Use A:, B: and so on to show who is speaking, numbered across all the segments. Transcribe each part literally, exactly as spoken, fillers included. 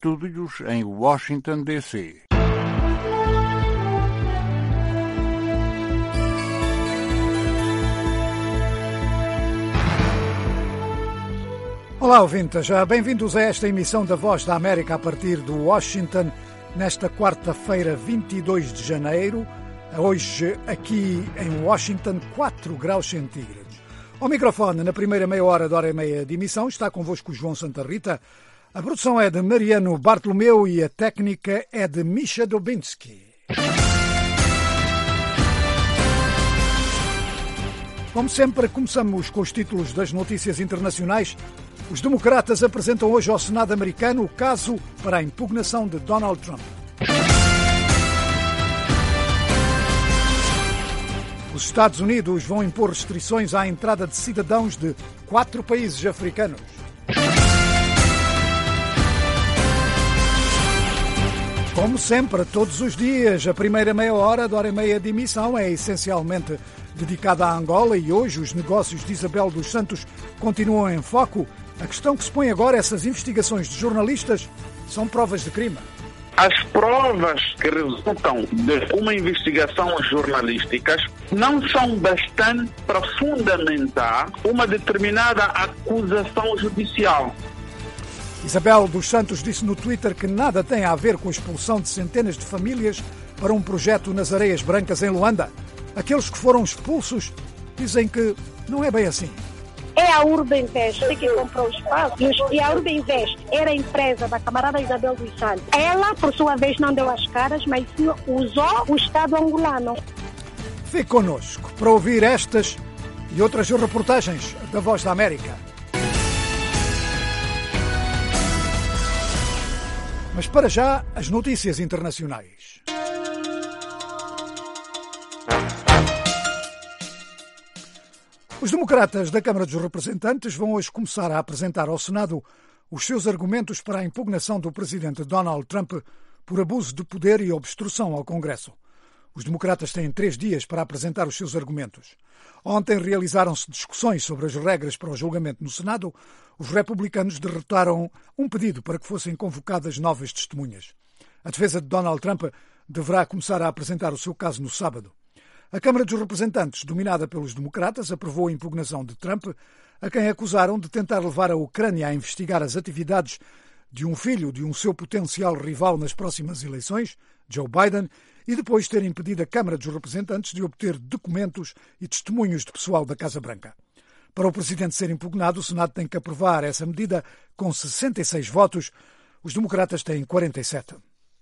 A: estúdios em Washington, D C
B: Olá, ouvintes. Bem-vindos a esta emissão da Voz da América a partir do Washington, nesta quarta-feira, vinte e dois de janeiro. Hoje, aqui em Washington, quatro graus centígrados. Ao microfone, na primeira meia hora da hora e meia de emissão, está convosco o João Santa Rita. A produção é de Mariano Bartolomeu e a técnica é de Misha Dubinsky. Como sempre, começamos com os títulos das notícias internacionais. Os democratas apresentam hoje ao Senado americano o caso para a impugnação de Donald Trump. Os Estados Unidos vão impor restrições à entrada de cidadãos de quatro países africanos. Como sempre, todos os dias, a primeira meia hora da hora e meia de emissão é essencialmente dedicada à Angola e hoje os negócios de Isabel dos Santos continuam em foco. A questão que se põe agora, essas investigações de jornalistas são provas de crime.
C: As provas que resultam de uma investigação jornalística não são bastantes para fundamentar uma determinada acusação judicial.
B: Isabel dos Santos disse no Twitter que nada tem a ver com a expulsão de centenas de famílias para um projeto nas Areias Brancas em Luanda. Aqueles que foram expulsos dizem que não é bem assim.
D: É a Urbinvest que comprou o espaço e a Urbinvest era a empresa da camarada Isabel dos Santos. Ela, por sua vez, não deu as caras, mas sim usou o Estado angolano.
B: Fique connosco para ouvir estas e outras reportagens da Voz da América. Mas para já, as notícias internacionais. Os democratas da Câmara dos Representantes vão hoje começar a apresentar ao Senado os seus argumentos para a impugnação do presidente Donald Trump por abuso de poder e obstrução ao Congresso. Os democratas têm três dias para apresentar os seus argumentos. Ontem realizaram-se discussões sobre as regras para o julgamento no Senado. Os republicanos derrotaram um pedido para que fossem convocadas novas testemunhas. A defesa de Donald Trump deverá começar a apresentar o seu caso no sábado. A Câmara dos Representantes, dominada pelos democratas, aprovou a impugnação de Trump, a quem acusaram de tentar levar a Ucrânia a investigar as atividades de um filho de um seu potencial rival nas próximas eleições, Joe Biden, e depois ter impedido a Câmara dos Representantes de obter documentos e testemunhos de pessoal da Casa Branca. Para o presidente ser impugnado, o Senado tem que aprovar essa medida com sessenta e seis votos. Os democratas têm quarenta e sete.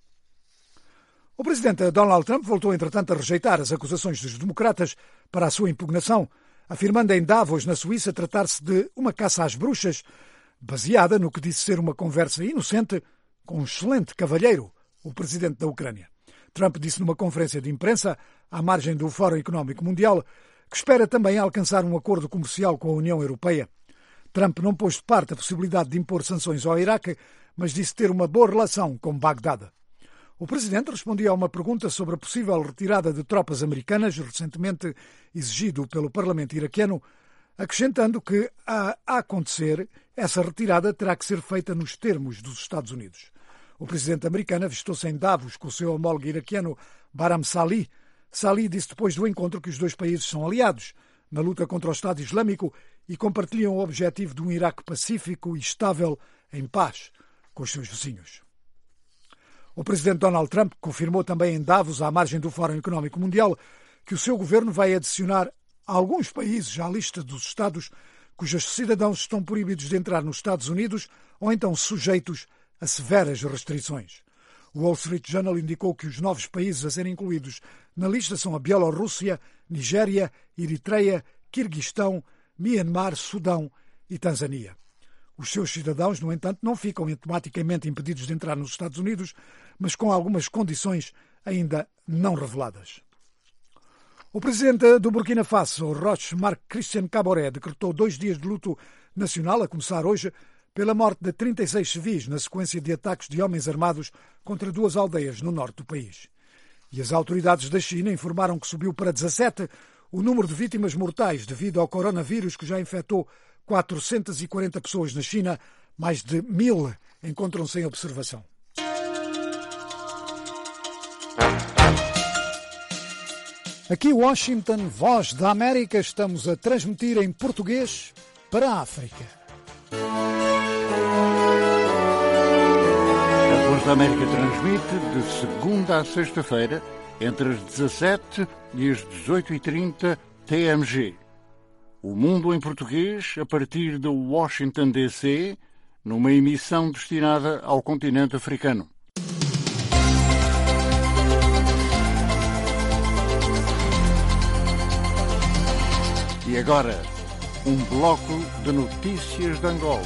B: O presidente Donald Trump voltou, entretanto, a rejeitar as acusações dos democratas para a sua impugnação, afirmando em Davos, na Suíça, tratar-se de uma caça às bruxas, baseada no que disse ser uma conversa inocente com um excelente cavalheiro, o presidente da Ucrânia. Trump disse numa conferência de imprensa, à margem do Fórum Económico Mundial, que espera também alcançar um acordo comercial com a União Europeia. Trump não pôs de parte a possibilidade de impor sanções ao Iraque, mas disse ter uma boa relação com Bagdade. O presidente respondia a uma pergunta sobre a possível retirada de tropas americanas, recentemente exigido pelo Parlamento iraquiano, acrescentando que, a acontecer, essa retirada terá que ser feita nos termos dos Estados Unidos. O presidente americano avistou-se em Davos com o seu homólogo iraquiano Barham Salih. Salih disse depois do encontro que os dois países são aliados na luta contra o Estado Islâmico e compartilham o objetivo de um Iraque pacífico e estável em paz com os seus vizinhos. O presidente Donald Trump confirmou também em Davos, à margem do Fórum Económico Mundial, que o seu governo vai adicionar alguns países à lista dos Estados cujos cidadãos estão proibidos de entrar nos Estados Unidos ou então sujeitos a severas restrições. O Wall Street Journal indicou que os novos países a serem incluídos na lista são a Bielorrússia, Nigéria, Eritreia, Quirguistão, Myanmar, Sudão e Tanzânia. Os seus cidadãos, no entanto, não ficam automaticamente impedidos de entrar nos Estados Unidos, mas com algumas condições ainda não reveladas. O presidente do Burkina Faso, Roch Marc Christian Kaboré, decretou dois dias de luto nacional, a começar hoje, pela morte de trinta e seis civis na sequência de ataques de homens armados contra duas aldeias no norte do país. E as autoridades da China informaram que subiu para dezassete o número de vítimas mortais devido ao coronavírus, que já infectou quatrocentas e quarenta pessoas na China, mais de mil encontram-se em observação. Aqui Washington, Voz da América, estamos a transmitir em português para a África.
A: A Voz da América transmite de segunda a sexta-feira, entre as dezassete e as dezoito e trinta T M G. O Mundo em Português, a partir de Washington, D C, numa emissão destinada ao continente africano. E agora, um bloco de notícias de Angola.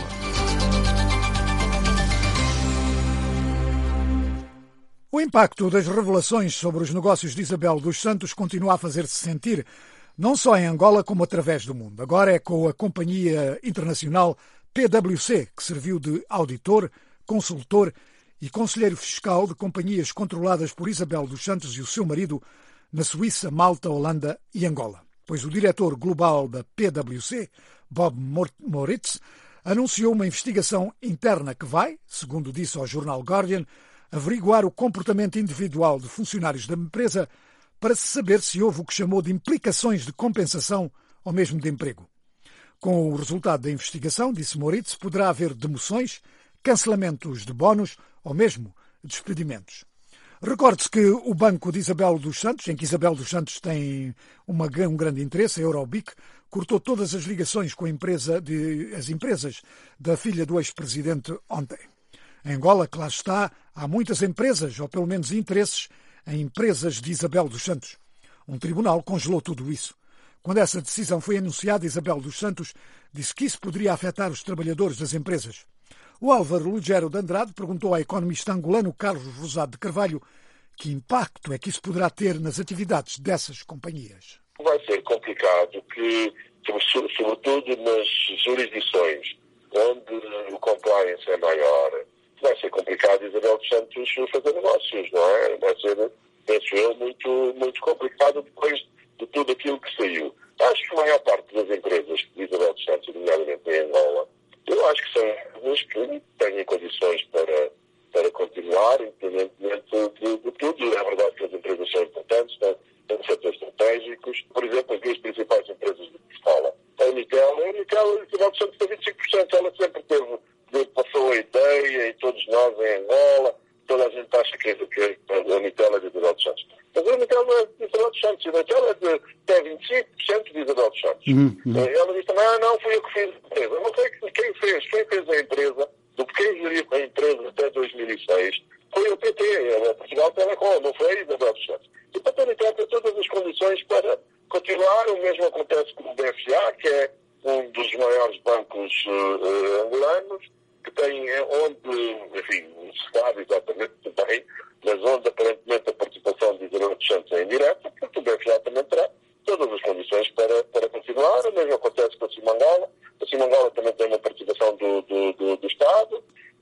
B: O impacto das revelações sobre os negócios de Isabel dos Santos continua a fazer-se sentir, não só em Angola como através do mundo. Agora é com a companhia internacional P W C, que serviu de auditor, consultor e conselheiro fiscal de companhias controladas por Isabel dos Santos e o seu marido na Suíça, Malta, Holanda e Angola. Pois o diretor global da P W C, Bob Moritz, anunciou uma investigação interna que vai, segundo disse ao jornal Guardian, averiguar o comportamento individual de funcionários da empresa para se saber se houve o que chamou de implicações de compensação ou mesmo de emprego. Com o resultado da investigação, disse Moritz, poderá haver demoções, cancelamentos de bónus ou mesmo despedimentos. Recorde-se que o banco de Isabel dos Santos, em que Isabel dos Santos tem uma, um grande interesse, a Eurobic, cortou todas as ligações com a empresa de, as empresas da filha do ex-presidente ontem. Em Angola, que lá está, há muitas empresas, ou pelo menos interesses, em empresas de Isabel dos Santos. Um tribunal congelou tudo isso. Quando essa decisão foi anunciada, Isabel dos Santos disse que isso poderia afetar os trabalhadores das empresas. O Álvaro Lugero de Andrade perguntou ao economista angolano Carlos Rosado de Carvalho que impacto é que isso poderá ter nas atividades dessas companhias.
E: Vai ser complicado, que, sobretudo nas jurisdições onde o compliance é maior, vai ser complicado Isabel dos Santos fazer negócios, não é? Vai ser, penso eu, muito, muito complicado depois de tudo aquilo que saiu. Acho que a maior parte das empresas de Isabel dos Santos, nomeadamente em Angola, eu acho que são empresas que têm condições para, para continuar, independentemente de, de tudo. É verdade que as empresas são importantes, têm, têm setores estratégicos. Por exemplo, as duas principais empresas de escola. A Unitel, a Unitel, a Isabel dos Santos tem vinte e cinco por cento. Ela sempre teve, passou a ideia, e todos nós em Angola, toda a gente acha que, que a Unitel é de Isabel dos Santos. Mas a Unitel não é de Isabel dos Santos. A Unitel é de, tem vinte e cinco por cento de Isabel dos Santos. Uhum, uhum. Ela disse também, ah, não, fui eu que fiz a empresa. Eu não sei quem fez. Quem fez a empresa, do que quem geriu a empresa até dois mil e seis, foi o P T, a Portugal Telecom, não foi a Isabel dos Santos. E para a Unitel tem todas as condições para continuar. O mesmo acontece com o B F A, que é um dos maiores bancos uh, angolanos, que tem, onde, enfim, se sabe exatamente bem, mas onde aparentemente a participação de Isabel dos Santos é indireta, porque o B F A também terá todas as condições para, para continuar. O mesmo acontece com a Cimangola. A Cimangola também tem uma participação do, do, do, do Estado.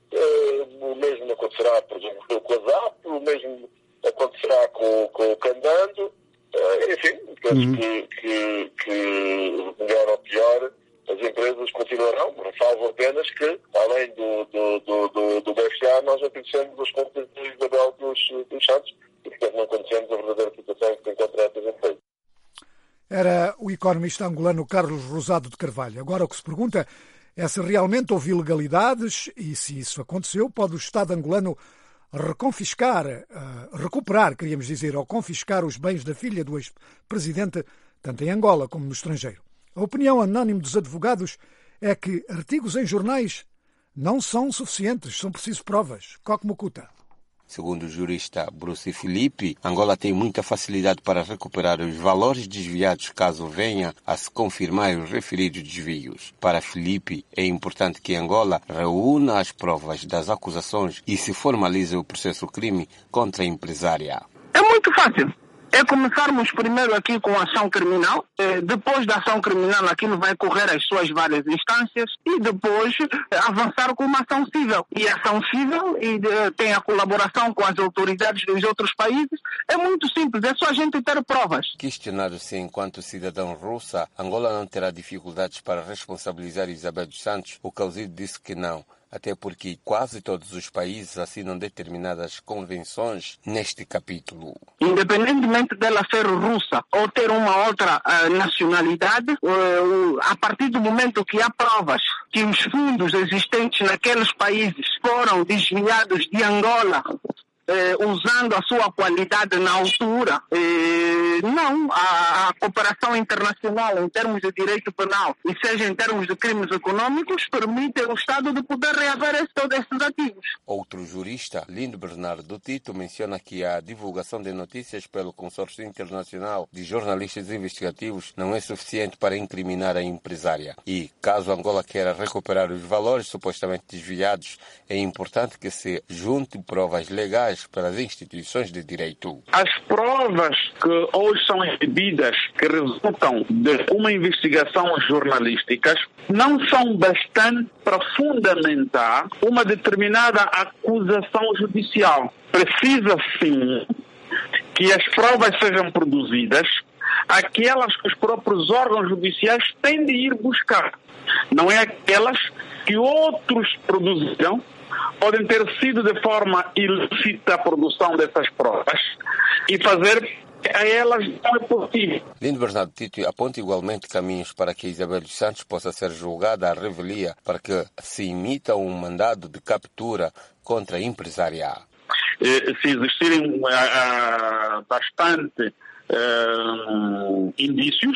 E: Uh, o mesmo acontecerá, por exemplo, com a ZAP, o mesmo acontecerá com, com o Candando. Uh, enfim, penso uhum. que, que, que, melhor ou pior, as empresas continuarão, salvo apenas que, além do, do, do, do, do B F A, nós não conhecemos as contas de Isabel dos, dos Santos e, portanto, não conhecemos a verdadeira situação que se encontra essas empresas.
B: Era o economista angolano Carlos Rosado de Carvalho. Agora o que se pergunta é se realmente houve ilegalidades e, se isso aconteceu, pode o Estado angolano reconfiscar, uh, recuperar, queríamos dizer, ou confiscar os bens da filha do ex-presidente, tanto em Angola como no estrangeiro. A opinião anónima dos advogados é que artigos em jornais não são suficientes, são precisas provas. Coque Mucuta.
F: Segundo o jurista Bruce Filipe, Angola tem muita facilidade para recuperar os valores desviados caso venha a se confirmar os referidos desvios. Para Filipe, é importante que Angola reúna as provas das acusações e se formalize o processo crime contra a empresária.
C: É muito fácil. É começarmos primeiro aqui com a ação criminal, depois da ação criminal aquilo vai correr as suas várias instâncias e depois avançar com uma ação civil. E a ação civil e tem a colaboração com as autoridades dos outros países. É muito simples, é só a gente ter provas.
F: Questionado se enquanto cidadão russa, Angola não terá dificuldades para responsabilizar Isabel dos Santos, o Causílio disse que não. até porque quase todos os países assinam determinadas convenções neste capítulo.
C: Independentemente dela ser russa ou ter uma outra uh, nacionalidade, uh, a partir do momento que há provas que os fundos existentes naqueles países foram desviados de Angola, Eh, usando a sua qualidade na altura, eh, não, a, a cooperação internacional em termos de direito penal e seja em termos de crimes econômicos permite ao Estado de poder reaver esse, todos esses ativos.
F: Outro jurista, Lindo Bernardo Tito, menciona que a divulgação de notícias pelo Consórcio Internacional de Jornalistas Investigativos não é suficiente para incriminar a empresária e, caso Angola queira recuperar os valores supostamente desviados, é importante que se junte provas legais para as instituições de direito.
G: As provas que hoje são exibidas, que resultam de uma investigação jornalística, não são bastantes para fundamentar uma determinada acusação judicial. Precisa, sim, que as provas sejam produzidas, aquelas que os próprios órgãos judiciais têm de ir buscar. Não é aquelas que outros produziram. Podem ter sido de forma ilícita a produção dessas provas e fazer a elas não é possível.
F: Lindo Bernardo Tito aponta igualmente caminhos para que Isabel dos Santos possa ser julgada à revelia para que se imita um mandado de captura contra a empresária.
G: Se existirem uh, uh, bastante uh, indícios,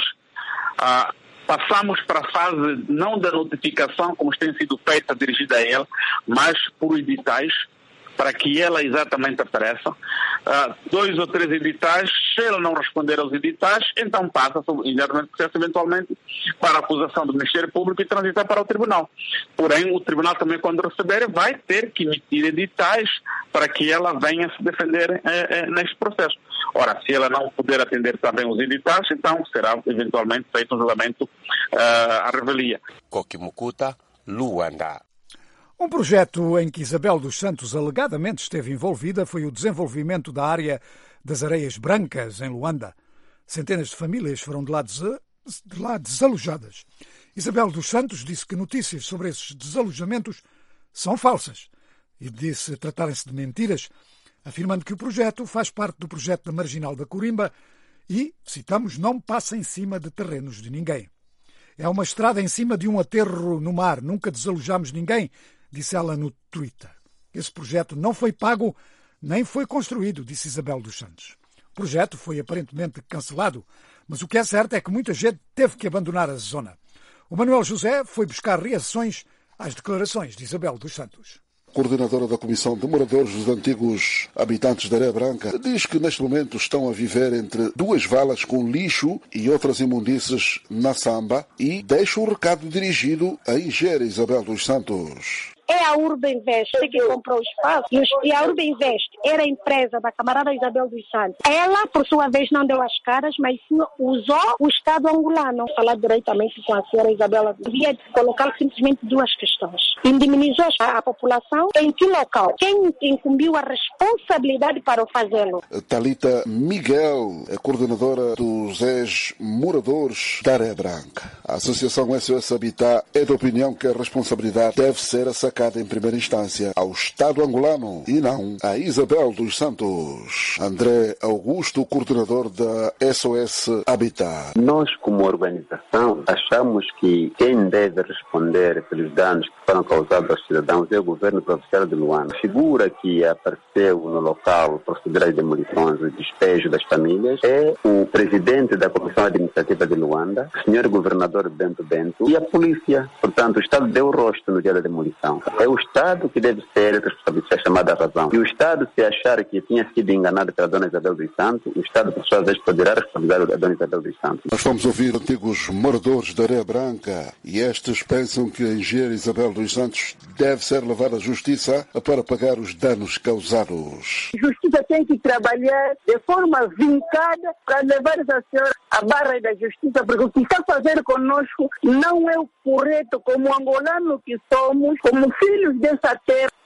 G: uh, passamos para a fase não da notificação, como tem sido feita, dirigida a ela, mas por editais, para que ela exatamente apareça. Uh, dois ou três editais, se ela não responder aos editais, então passa imediatamente o processo, eventualmente, para a acusação do Ministério Público e transitar para o Tribunal. Porém, o Tribunal também, quando receber, vai ter que emitir editais para que ela venha se defender eh, eh, neste processo. Ora, se ela não puder atender também os editais, então será eventualmente feito um julgamento uh, à revelia.
F: Koki Mukuta, Luanda.
B: Um projeto em que Isabel dos Santos alegadamente esteve envolvida foi o desenvolvimento da área das Areias Brancas, em Luanda. Centenas de famílias foram de lá, des... de lá desalojadas. Isabel dos Santos disse que notícias sobre esses desalojamentos são falsas e disse tratarem-se de mentiras, afirmando que o projeto faz parte do projeto da Marginal da Corimba e, citamos, não passa em cima de terrenos de ninguém. É uma estrada em cima de um aterro no mar. Nunca desalojamos ninguém, disse ela no Twitter. Esse projeto não foi pago nem foi construído, disse Isabel dos Santos. O projeto foi aparentemente cancelado, mas o que é certo é que muita gente teve que abandonar a zona. O Manuel José foi buscar reações às declarações de Isabel dos Santos.
H: Coordenadora da Comissão de Moradores dos Antigos Habitantes da Areia Branca, diz que neste momento estão a viver entre duas valas com lixo e outras imundícies na samba e deixa um recado dirigido à engenheira Isabel dos Santos.
D: É a Urbinvest que comprou o espaço e a Urbinvest era a empresa da camarada Isabel dos Santos. Ela, por sua vez, não deu as caras, mas sim usou o Estado angolano. Falar diretamente com a senhora Isabel, devia colocar simplesmente duas questões. Indemnizou a, a população em que local? Quem incumbiu a responsabilidade para o fazê-lo?
H: Thalita Miguel é coordenadora dos ex-moradores da Areia Branca. A Associação S O S Habitat é da opinião que a responsabilidade deve ser sacada em primeira instância ao Estado angolano e não a Isabel dos Santos. André Augusto, coordenador da S O S Habitat.
I: Nós, como organização, achamos que quem deve responder pelos danos que foram causados aos cidadãos é o governo provincial de Luanda. A figura que apareceu no local proceder às demolições e despejo das famílias é o presidente da Comissão Administrativa de Luanda, o senhor governador Bento Bento, e a polícia. Portanto, o Estado deu o rosto no dia da demolição. É o Estado que deve ser responsável, a chamada razão. E o Estado, se achar que tinha sido enganado pela dona Isabel dos Santos, o Estado, por sua vez, poderá responsabilizar a dona Isabel dos Santos.
H: Nós vamos ouvir antigos moradores da Areia Branca e estes pensam que a engenheira Isabel dos Santos deve ser levada à justiça para pagar os danos causados.
J: A justiça tem que trabalhar de forma vincada para levar essa senhora à barra da justiça, porque o que está a fazer conosco não é o correto como angolano que somos, como filhos dessa terra.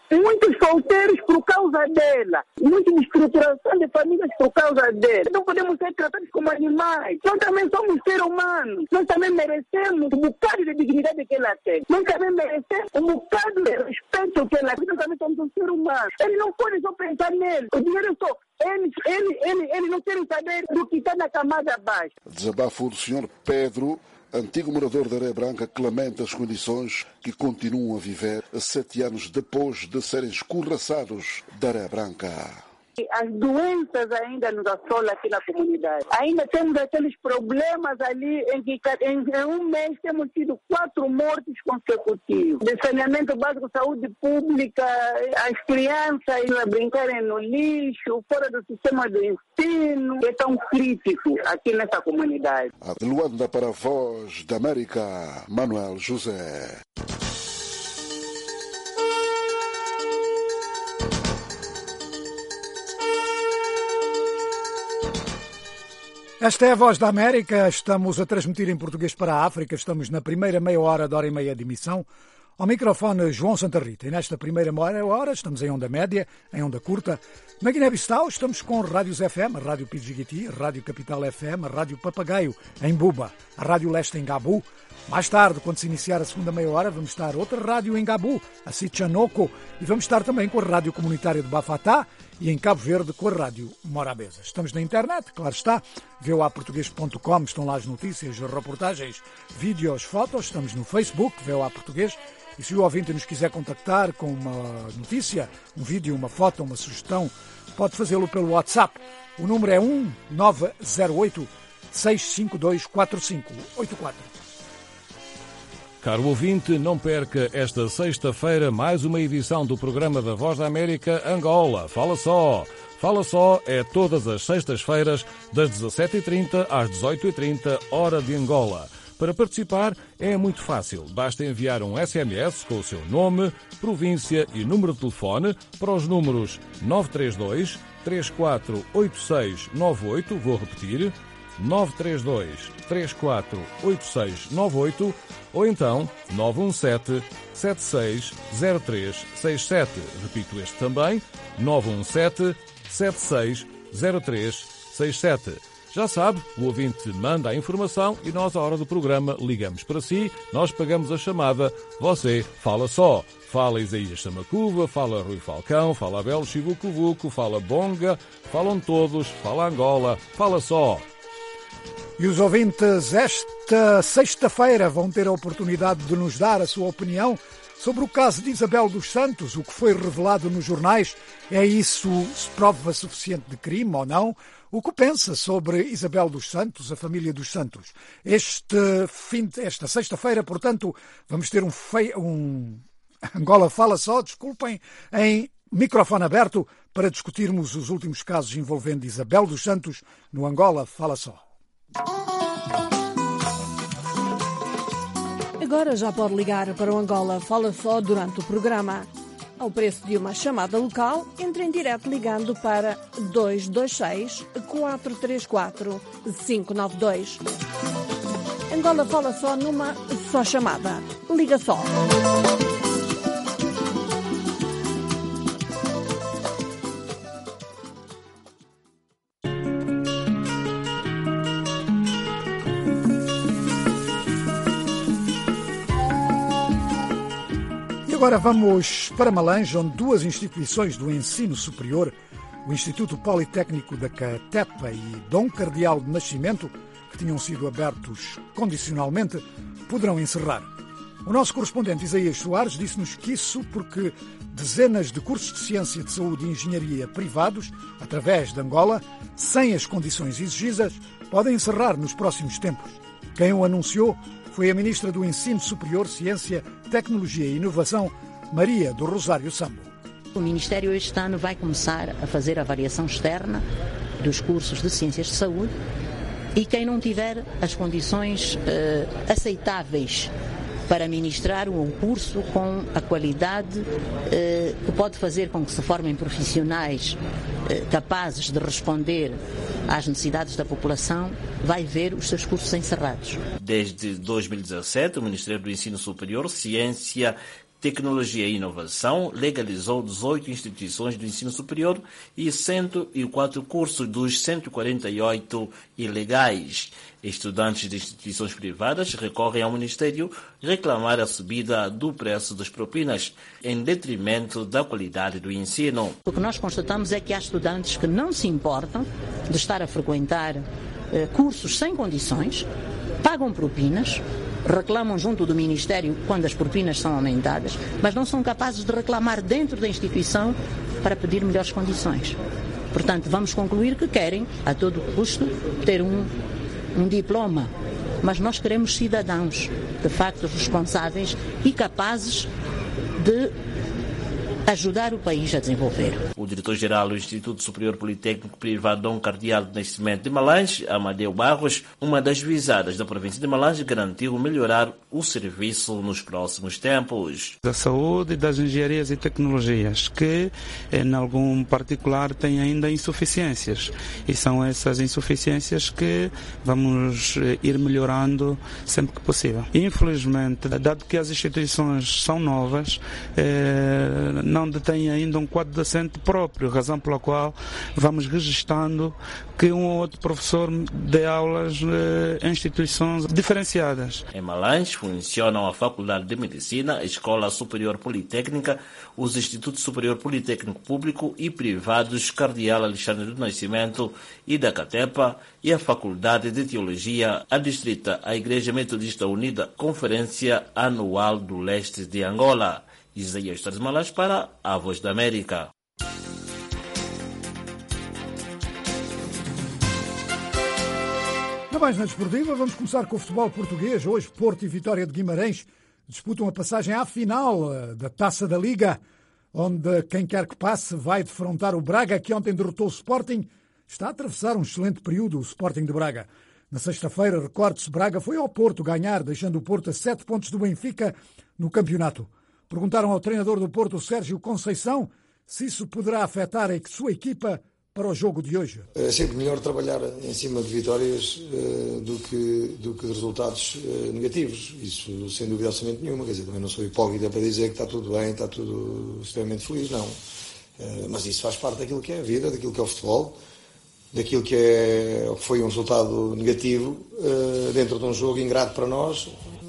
J: muitos solteiros por causa dela, muita estruturação de famílias por causa dela. Não podemos ser tratados como animais. Nós também somos seres humanos. Nós também merecemos um bocado de dignidade que ela tem. Nós também merecemos um bocado de respeito que ela tem. Nós também somos um ser humano. Ele não pode só pensar nele. O dinheiro só. Ele, ele, ele, ele não quer saber do que está na camada abaixo.
H: Desabafo do senhor Pedro, antigo morador da Areia Branca, que lamenta as condições que continuam a viver sete anos depois de serem escorraçados da Areia Branca.
J: As doenças ainda nos assolam aqui na comunidade. Ainda temos aqueles problemas ali em que em, em um mês temos tido quatro mortes consecutivos. De saneamento básico, saúde pública, as crianças a brincarem no lixo, fora do sistema de ensino, que é tão crítico aqui nessa comunidade.
H: De Luanda para a Voz da América, Manuel José.
B: Esta é a Voz da América, estamos a transmitir em português para a África, estamos na primeira meia hora da hora e meia de emissão. Ao microfone João Santa Rita e nesta primeira meia hora estamos em onda média, em onda curta. Na Guiné-Bissau estamos com rádios F M, a Rádio Pidjigiti, a Rádio Capital F M, a Rádio Papagaio em Buba, a Rádio Leste em Gabu. Mais tarde, quando se iniciar a segunda meia hora, vamos estar outra rádio em Gabu, a Sichanoko, e vamos estar também com a Rádio Comunitária de Bafatá e em Cabo Verde com a Rádio Morabeza. Estamos na internet, claro está, v o a português ponto com, estão lá as notícias, as reportagens, vídeos, fotos, estamos no Facebook, V O A Português, e se o ouvinte nos quiser contactar com uma notícia, um vídeo, uma foto, uma sugestão, pode fazê-lo pelo WhatsApp. O número é um nove zero oito, seis cinco dois, quatro cinco oito quatro.
K: Caro ouvinte, não perca esta sexta-feira mais uma edição do programa da Voz da América Angola. Fala só! Fala só é todas as sextas-feiras, das dezassete e trinta às dezoito e trinta, hora de Angola. Para participar é muito fácil. Basta enviar um S M S com o seu nome, província e número de telefone para os números nove três dois, três quatro oito seis nove oito, vou repetir, nove três dois, três quatro oito seis nove oito ou então nove um sete, sete seis zero três seis sete. Repito este também, nove um sete, sete seis zero três seis sete. Já sabe, o ouvinte manda a informação e nós, à hora do programa, ligamos para si, nós pagamos a chamada, você fala só. Fala Isaías Samacuva, fala Rui Falcão, fala Abel Chivucovuco, fala Bonga, falam todos, fala Angola, fala só.
B: E os ouvintes esta sexta-feira vão ter a oportunidade de nos dar a sua opinião sobre o caso de Isabel dos Santos, o que foi revelado nos jornais. É isso prova suficiente de crime ou não? O que pensa sobre Isabel dos Santos, a família dos Santos? Este fim, esta sexta-feira, portanto, vamos ter um, fei, um Angola Fala Só, desculpem, em microfone aberto para discutirmos os últimos casos envolvendo Isabel dos Santos no Angola Fala Só.
L: Agora já pode ligar para o Angola Fala Só durante o programa. Ao preço de uma chamada local, entre em direto ligando para dois dois seis, quatro três quatro, cinco nove dois. Angola Fala Só numa só chamada. Liga só.
B: Agora vamos para Malange, onde duas instituições do ensino superior, o Instituto Politécnico da Catepa e Dom Cardeal de Nascimento, que tinham sido abertos condicionalmente, poderão encerrar. O nosso correspondente Isaías Soares disse-nos que isso porque dezenas de cursos de ciência de saúde e engenharia privados, através de Angola, sem as condições exigidas, podem encerrar nos próximos tempos. Quem o anunciou foi a Ministra do Ensino Superior, Ciência, Tecnologia e Inovação, Maria do Rosário Sambo.
M: O Ministério este ano vai começar a fazer a avaliação externa dos cursos de Ciências de Saúde e quem não tiver as condições eh, aceitáveis para ministrar um curso com a qualidade eh, que pode fazer com que se formem profissionais eh, capazes de responder às necessidades da população, vai ver os seus cursos encerrados.
N: Desde dois mil e dezassete, o Ministério do Ensino Superior, Ciência, Tecnologia e Inovação legalizou dezoito instituições do ensino superior e cento e quatro cursos dos cento e quarenta e oito ilegais. Estudantes de instituições privadas recorrem ao Ministério reclamar a subida do preço das propinas, em detrimento da qualidade do ensino.
M: O que nós constatamos é que há estudantes que não se importam de estar a frequentar eh, cursos sem condições, pagam propinas, reclamam junto do Ministério quando as propinas são aumentadas, mas não são capazes de reclamar dentro da instituição para pedir melhores condições. Portanto, vamos concluir que querem, a todo custo, ter um, um diploma. Mas nós queremos cidadãos, de facto, responsáveis e capazes de ajudar o país a desenvolver.
N: O diretor-geral do Instituto Superior Politécnico Privado Dom Cardeal de Nascimento de Malange, Amadeu Barros, uma das juizadas da província de Malange, garantiu melhorar o serviço nos próximos tempos.
O: Da saúde, das engenharias e tecnologias, que em algum particular têm ainda insuficiências. E são essas insuficiências que vamos ir melhorando sempre que possível. Infelizmente, dado que as instituições são novas, eh, não detém ainda um quadro docente próprio, razão pela qual vamos registando que um ou outro professor dê aulas eh, em instituições diferenciadas.
N: Em Malange funcionam a Faculdade de Medicina, a Escola Superior Politécnica, os Institutos Superior Politécnico Público e Privados Cardeal Alexandre do Nascimento e da Catepa e a Faculdade de Teologia adstrita à Igreja Metodista Unida, Conferência Anual do Leste de Angola. Isaías Torres Malange para a Voz da América.
B: Na página desportiva, vamos começar com o futebol português. Hoje, Porto e Vitória de Guimarães disputam a passagem à final da Taça da Liga, onde quem quer que passe vai defrontar o Braga, que ontem derrotou o Sporting. Está a atravessar um excelente período o Sporting de Braga. Na sexta-feira, recorde-se, Braga foi ao Porto ganhar, deixando o Porto a sete pontos do Benfica no campeonato. Perguntaram ao treinador do Porto, Sérgio Conceição, se isso poderá afetar a sua equipa para o jogo de hoje.
P: É sempre melhor trabalhar em cima de vitórias uh, do, que, do que de resultados uh, negativos. Isso sem dúvida absolutamente nenhuma. Quer dizer, também não sou hipócrita para dizer que está tudo bem, está tudo extremamente feliz, não. Uh, mas isso faz parte daquilo que é a vida, daquilo que é o futebol, daquilo que, é, que foi um resultado negativo uh, dentro de um jogo ingrato para nós.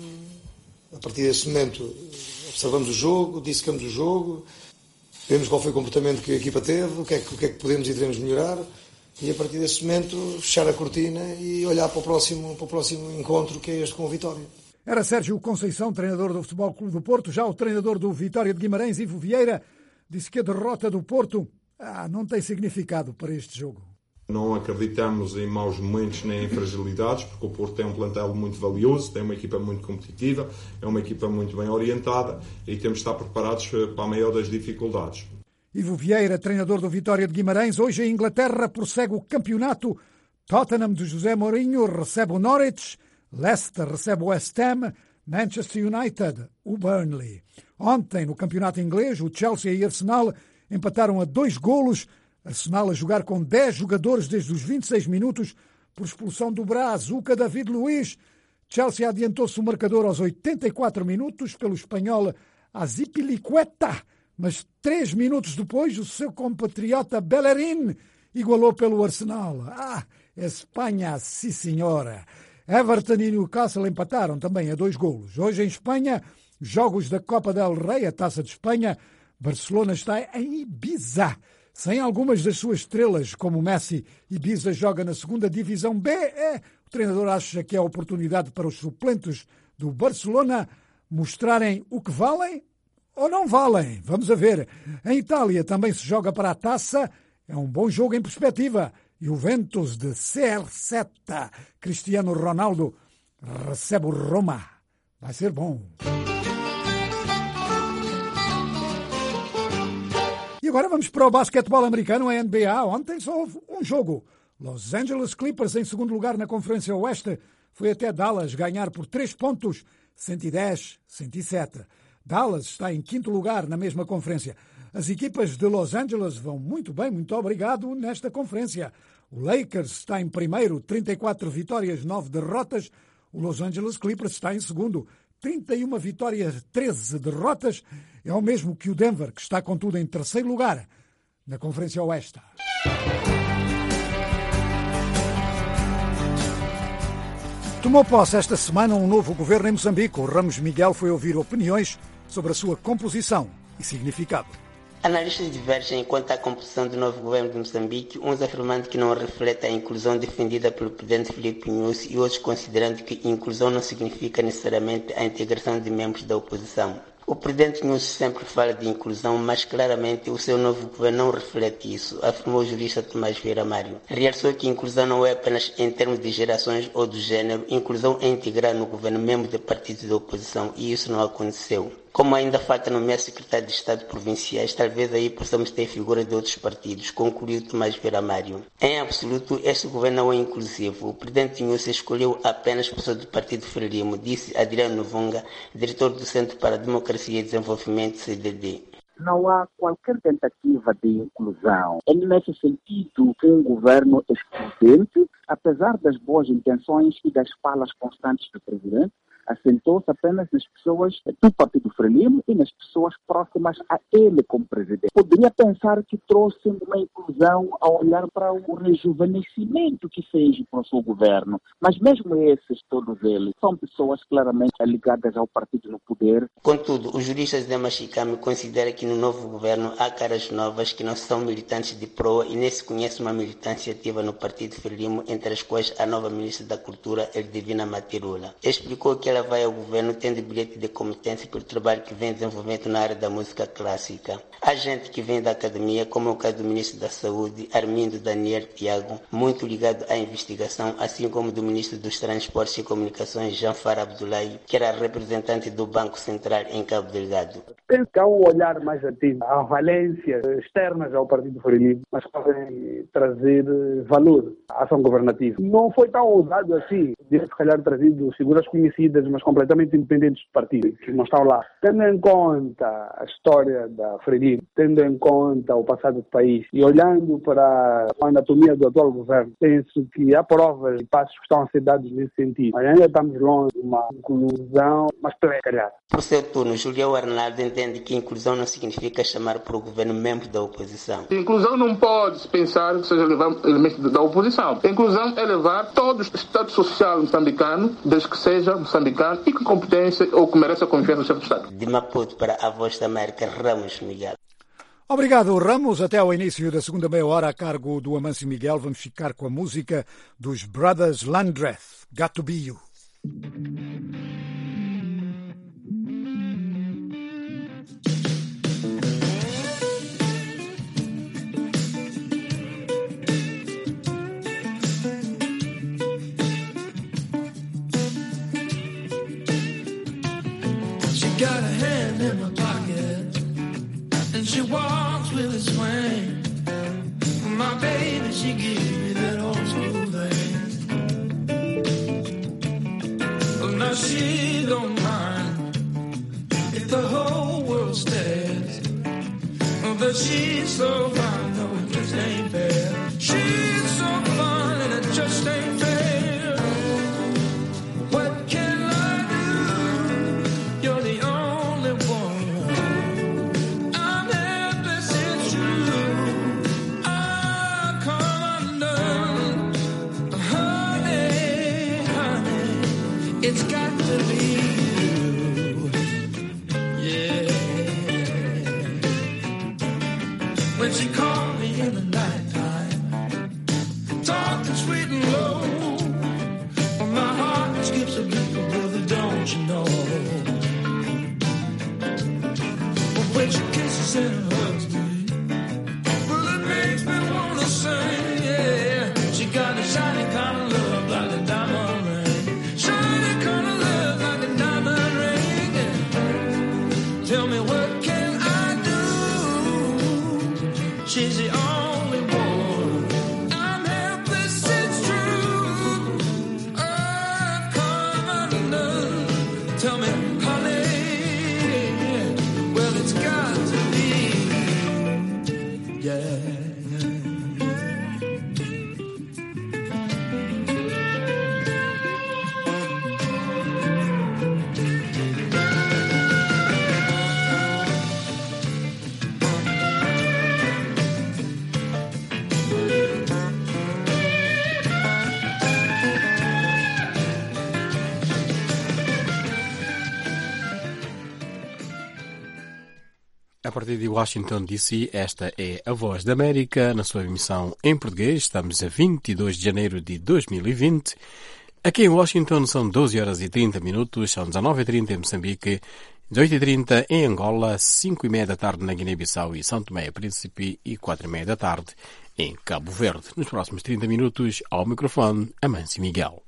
P: A partir desse momento observamos o jogo, dissecamos o jogo, vemos qual foi o comportamento que a equipa teve, o que é que, o que, é que podemos e devemos melhorar, e a partir desse momento fechar a cortina e olhar para o próximo, para o próximo encontro, que é este com o Vitória.
B: Era Sérgio Conceição, treinador do Futebol Clube do Porto. Já o treinador do Vitória de Guimarães, Ivo Vieira, disse que a derrota do Porto ah, não tem significado para este jogo.
Q: Não acreditamos em maus momentos nem em fragilidades, porque o Porto tem um plantel muito valioso, tem uma equipa muito competitiva, é uma equipa muito bem orientada e temos de estar preparados para a maior das dificuldades.
B: Ivo Vieira, treinador do Vitória de Guimarães. Hoje em Inglaterra prossegue o campeonato. Tottenham de José Mourinho recebe o Norwich, Leicester recebe o West Ham, Manchester United o Burnley. Ontem, no campeonato inglês, o Chelsea e Arsenal empataram a dois golos. Arsenal a jogar com dez jogadores desde os vinte e seis minutos por expulsão do Brazuca David Luiz. Chelsea adiantou-se o marcador aos oitenta e quatro minutos pelo espanhol Azpilicueta, mas três minutos depois o seu compatriota Bellerin igualou pelo Arsenal. Ah, Espanha, sim senhora. Everton e Newcastle empataram também a dois golos. Hoje em Espanha, jogos da Copa del Rei, a Taça de Espanha. Barcelona está em Ibiza. Sem algumas das suas estrelas, como Messi, Ibiza joga na segunda divisão B. É, o treinador acha que é a oportunidade para os suplentes do Barcelona mostrarem o que valem ou não valem. Vamos a ver. Em Itália também se joga para a taça. É um bom jogo em perspectiva. Juventus de C R sete. Cristiano Ronaldo recebe o Roma. Vai ser bom. E agora vamos para o basquetebol americano, a N B A. Ontem só houve um jogo. Los Angeles Clippers, em segundo lugar na Conferência Oeste, foi até Dallas ganhar por três pontos, cento e dez a cento e sete. Dallas está em quinto lugar na mesma conferência. As equipas de Los Angeles vão muito bem, muito obrigado, nesta conferência. O Lakers está em primeiro, trinta e quatro vitórias, nove derrotas. O Los Angeles Clippers está em segundo, trinta e uma vitórias, treze derrotas. É o mesmo que o Denver, que está, contudo, em terceiro lugar na Conferência Oeste. Tomou posse esta semana um novo governo em Moçambique. O Ramos Miguel foi ouvir opiniões sobre a sua composição e significado.
R: Analistas divergem quanto à composição do novo governo de Moçambique, uns afirmando que não reflete a inclusão defendida pelo presidente Filipe Nyusi e outros considerando que inclusão não significa necessariamente a integração de membros da oposição. O presidente Nyusi sempre fala de inclusão, mas claramente o seu novo governo não reflete isso, afirmou o jurista Tomás Vieira Mário. Realçou que inclusão não é apenas em termos de gerações ou do género, inclusão é integrar no governo membros de partidos da oposição e isso não aconteceu. Como ainda falta nomear secretário de Estado provinciais, talvez aí possamos ter figuras de outros partidos, concluiu Tomás Vieira Mário. Em absoluto, este governo não é inclusivo. O presidente Nyusi escolheu apenas pessoas do Partido Frelimo, disse Adriano Novunga, diretor do Centro para a Democracia e Desenvolvimento, C D D.
S: Não há qualquer tentativa de inclusão. É nesse sentido que um governo excludente, apesar das boas intenções e das falas constantes do presidente, assentou-se apenas nas pessoas do Partido Frelimo e nas pessoas próximas a ele como presidente. Poderia pensar que trouxe uma inclusão ao olhar para o rejuvenescimento que fez para o seu governo, mas mesmo esses, todos eles, são pessoas claramente ligadas ao partido no poder.
R: Contudo, o jurista Zé Machicame considera que no novo governo há caras novas que não são militantes de proa e nem se conhece uma militância ativa no Partido Frelimo, entre as quais a nova ministra da Cultura, Eldivina Matirula. Explicou que ela vai ao governo tendo bilhete de competência pelo trabalho que vem desenvolvendo na área da música clássica. Há gente que vem da academia, como é o caso do ministro da Saúde, Armindo Daniel Tiago, muito ligado à investigação, assim como do ministro dos Transportes e Comunicações, Janfar Abdullahi, que era representante do Banco Central em Cabo Delgado.
T: Penso que há um olhar mais ativo, há valências externas ao Partido Frelimo, mas podem trazer valor à ação governativa. Não foi tão ousado assim, de se calhar trazido figuras conhecidas, mas completamente independentes do partido, que não estão lá. Tendo em conta a história da Frelimo, tendo em conta o passado do país e olhando para a anatomia do atual governo, penso que há provas e passos que estão a ser dados nesse sentido. Mas ainda estamos longe de uma inclusão, mas calhar.
R: Por seu turno, Julião Arnaldo entende que inclusão não significa chamar para o governo membros da oposição.
U: Inclusão não pode pensar que seja levar elementos da oposição. Inclusão é levar todo o Estado social moçambicano, desde que seja moçambicano e que competência ou que mereça a confiança do chefe de Estado.
R: De Maputo para a Voz da América, Ramos Miguel.
B: Obrigado, Ramos. Até ao início da segunda meia hora, a cargo do Amâncio Miguel, vamos ficar com a música dos Brothers Landreth, Got to Be You.
V: Got a hand in my pocket and she walks with a swing. My baby, she gives me that old school thing. Well, now she don't mind if the whole world stares, but she's so fine, no, it just ain't fair. She's so fine and it just ain't fair. What can I do? You're the only one. I'm helpless, it's true. I come undone. Honey, honey, it's got to be you. Yeah. When she called me in the nighttime, talking sweet and low, my heart skips a beat, brother, don't you know? When she kisses and hugs me, well, it makes me wanna sing, yeah. She got a shiny kind of love like a diamond ring. Shiny kind of love like a diamond ring. Yeah. Tell me, what can I do? She's the only one. I'm helpless, it's true. I've come undone. Tell me, honey, well, it's got to be, yeah.
A: A partir de Washington, D C, esta é a Voz da América, na sua emissão em português. Estamos a vinte e dois de janeiro de dois mil e vinte. Aqui em Washington são doze horas e trinta minutos, são dezanove e trinta em Moçambique, dezoito e trinta em Angola, cinco e meia da tarde na Guiné-Bissau e São Tomé e Príncipe e quatro e meia da tarde em Cabo Verde. Nos próximos trinta minutos, ao microfone, Amâncio Miguel.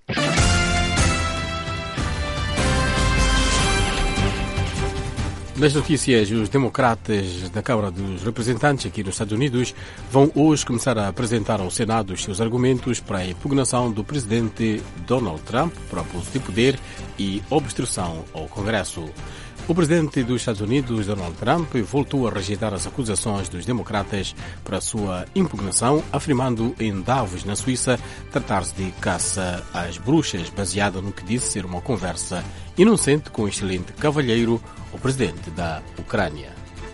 A: Nas notícias, os democratas da Câmara dos Representantes aqui nos Estados Unidos vão hoje começar a apresentar ao Senado os seus argumentos para a impugnação do presidente Donald Trump por abuso de poder e obstrução ao Congresso. O presidente dos Estados Unidos, Donald Trump, voltou a rejeitar as acusações dos democratas para a sua impugnação, afirmando em Davos, na Suíça, tratar-se de caça às bruxas, baseada no que disse ser uma conversa inocente com o excelente cavalheiro, o presidente da Ucrânia.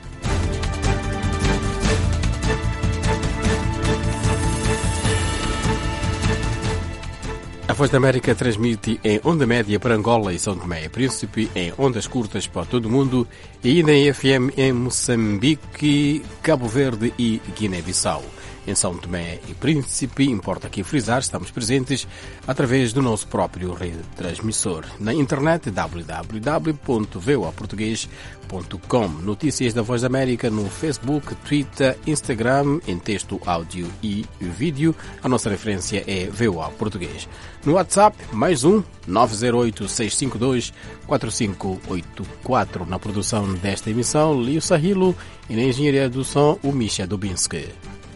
A: A Voz da América transmite em onda média para Angola e São Tomé e Príncipe, em ondas curtas para todo o mundo e ainda em F M em Moçambique, Cabo Verde e Guiné-Bissau. Em São Tomé e Príncipe, importa aqui frisar, estamos presentes através do nosso próprio retransmissor. Na internet, w w w ponto v o a português ponto com. Notícias da Voz da América no Facebook, Twitter, Instagram, em texto, áudio e vídeo. A nossa referência é V O A Português. No WhatsApp, mais um, nove zero oito, seis cinco dois, quatro cinco oito quatro. Na produção desta emissão, Lio Sahilo, e na engenharia do som, o Misha Dubinsky.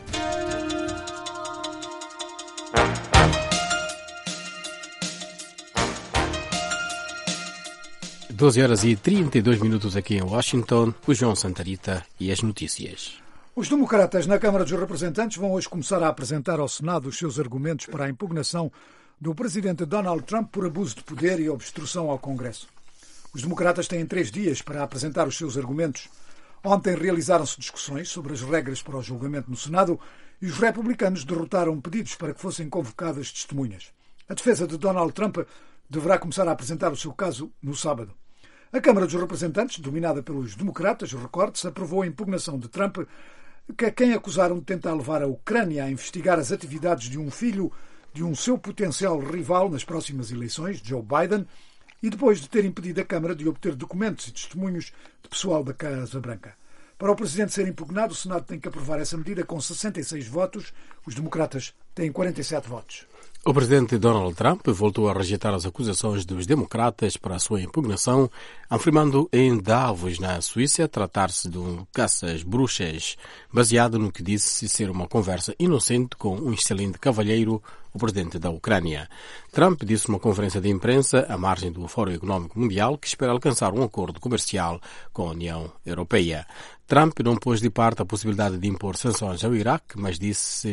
A: doze horas e trinta e dois minutos aqui em Washington, o João Santarita e as notícias.
B: Os democratas na Câmara dos Representantes vão hoje começar a apresentar ao Senado os seus argumentos para a impugnação do presidente Donald Trump por abuso de poder e obstrução ao Congresso. Os democratas têm três dias para apresentar os seus argumentos. Ontem realizaram-se discussões sobre as regras para o julgamento no Senado e os republicanos derrotaram pedidos para que fossem convocadas testemunhas. A defesa de Donald Trump deverá começar a apresentar o seu caso no sábado. A Câmara dos Representantes, dominada pelos democratas, recorde-se, aprovou a impugnação de Trump, que a quem acusaram de tentar levar a Ucrânia a investigar as atividades de um filho de um seu potencial rival nas próximas eleições, Joe Biden, e depois de ter impedido a Câmara de obter documentos e testemunhos de pessoal da Casa Branca. Para o presidente ser impugnado, o Senado tem que aprovar essa medida com sessenta e seis votos. Os democratas têm quarenta e sete votos.
A: O presidente Donald Trump voltou a rejeitar as acusações dos democratas para a sua impugnação, afirmando em Davos, na Suíça, tratar-se de um caça às bruxas, baseado no que disse ser uma conversa inocente com um excelente cavalheiro, o presidente da Ucrânia. Trump disse numa conferência de imprensa, à margem do Fórum Económico Mundial, que espera alcançar um acordo comercial com a União Europeia. Trump não pôs de parte a possibilidade de impor sanções ao Iraque, mas disse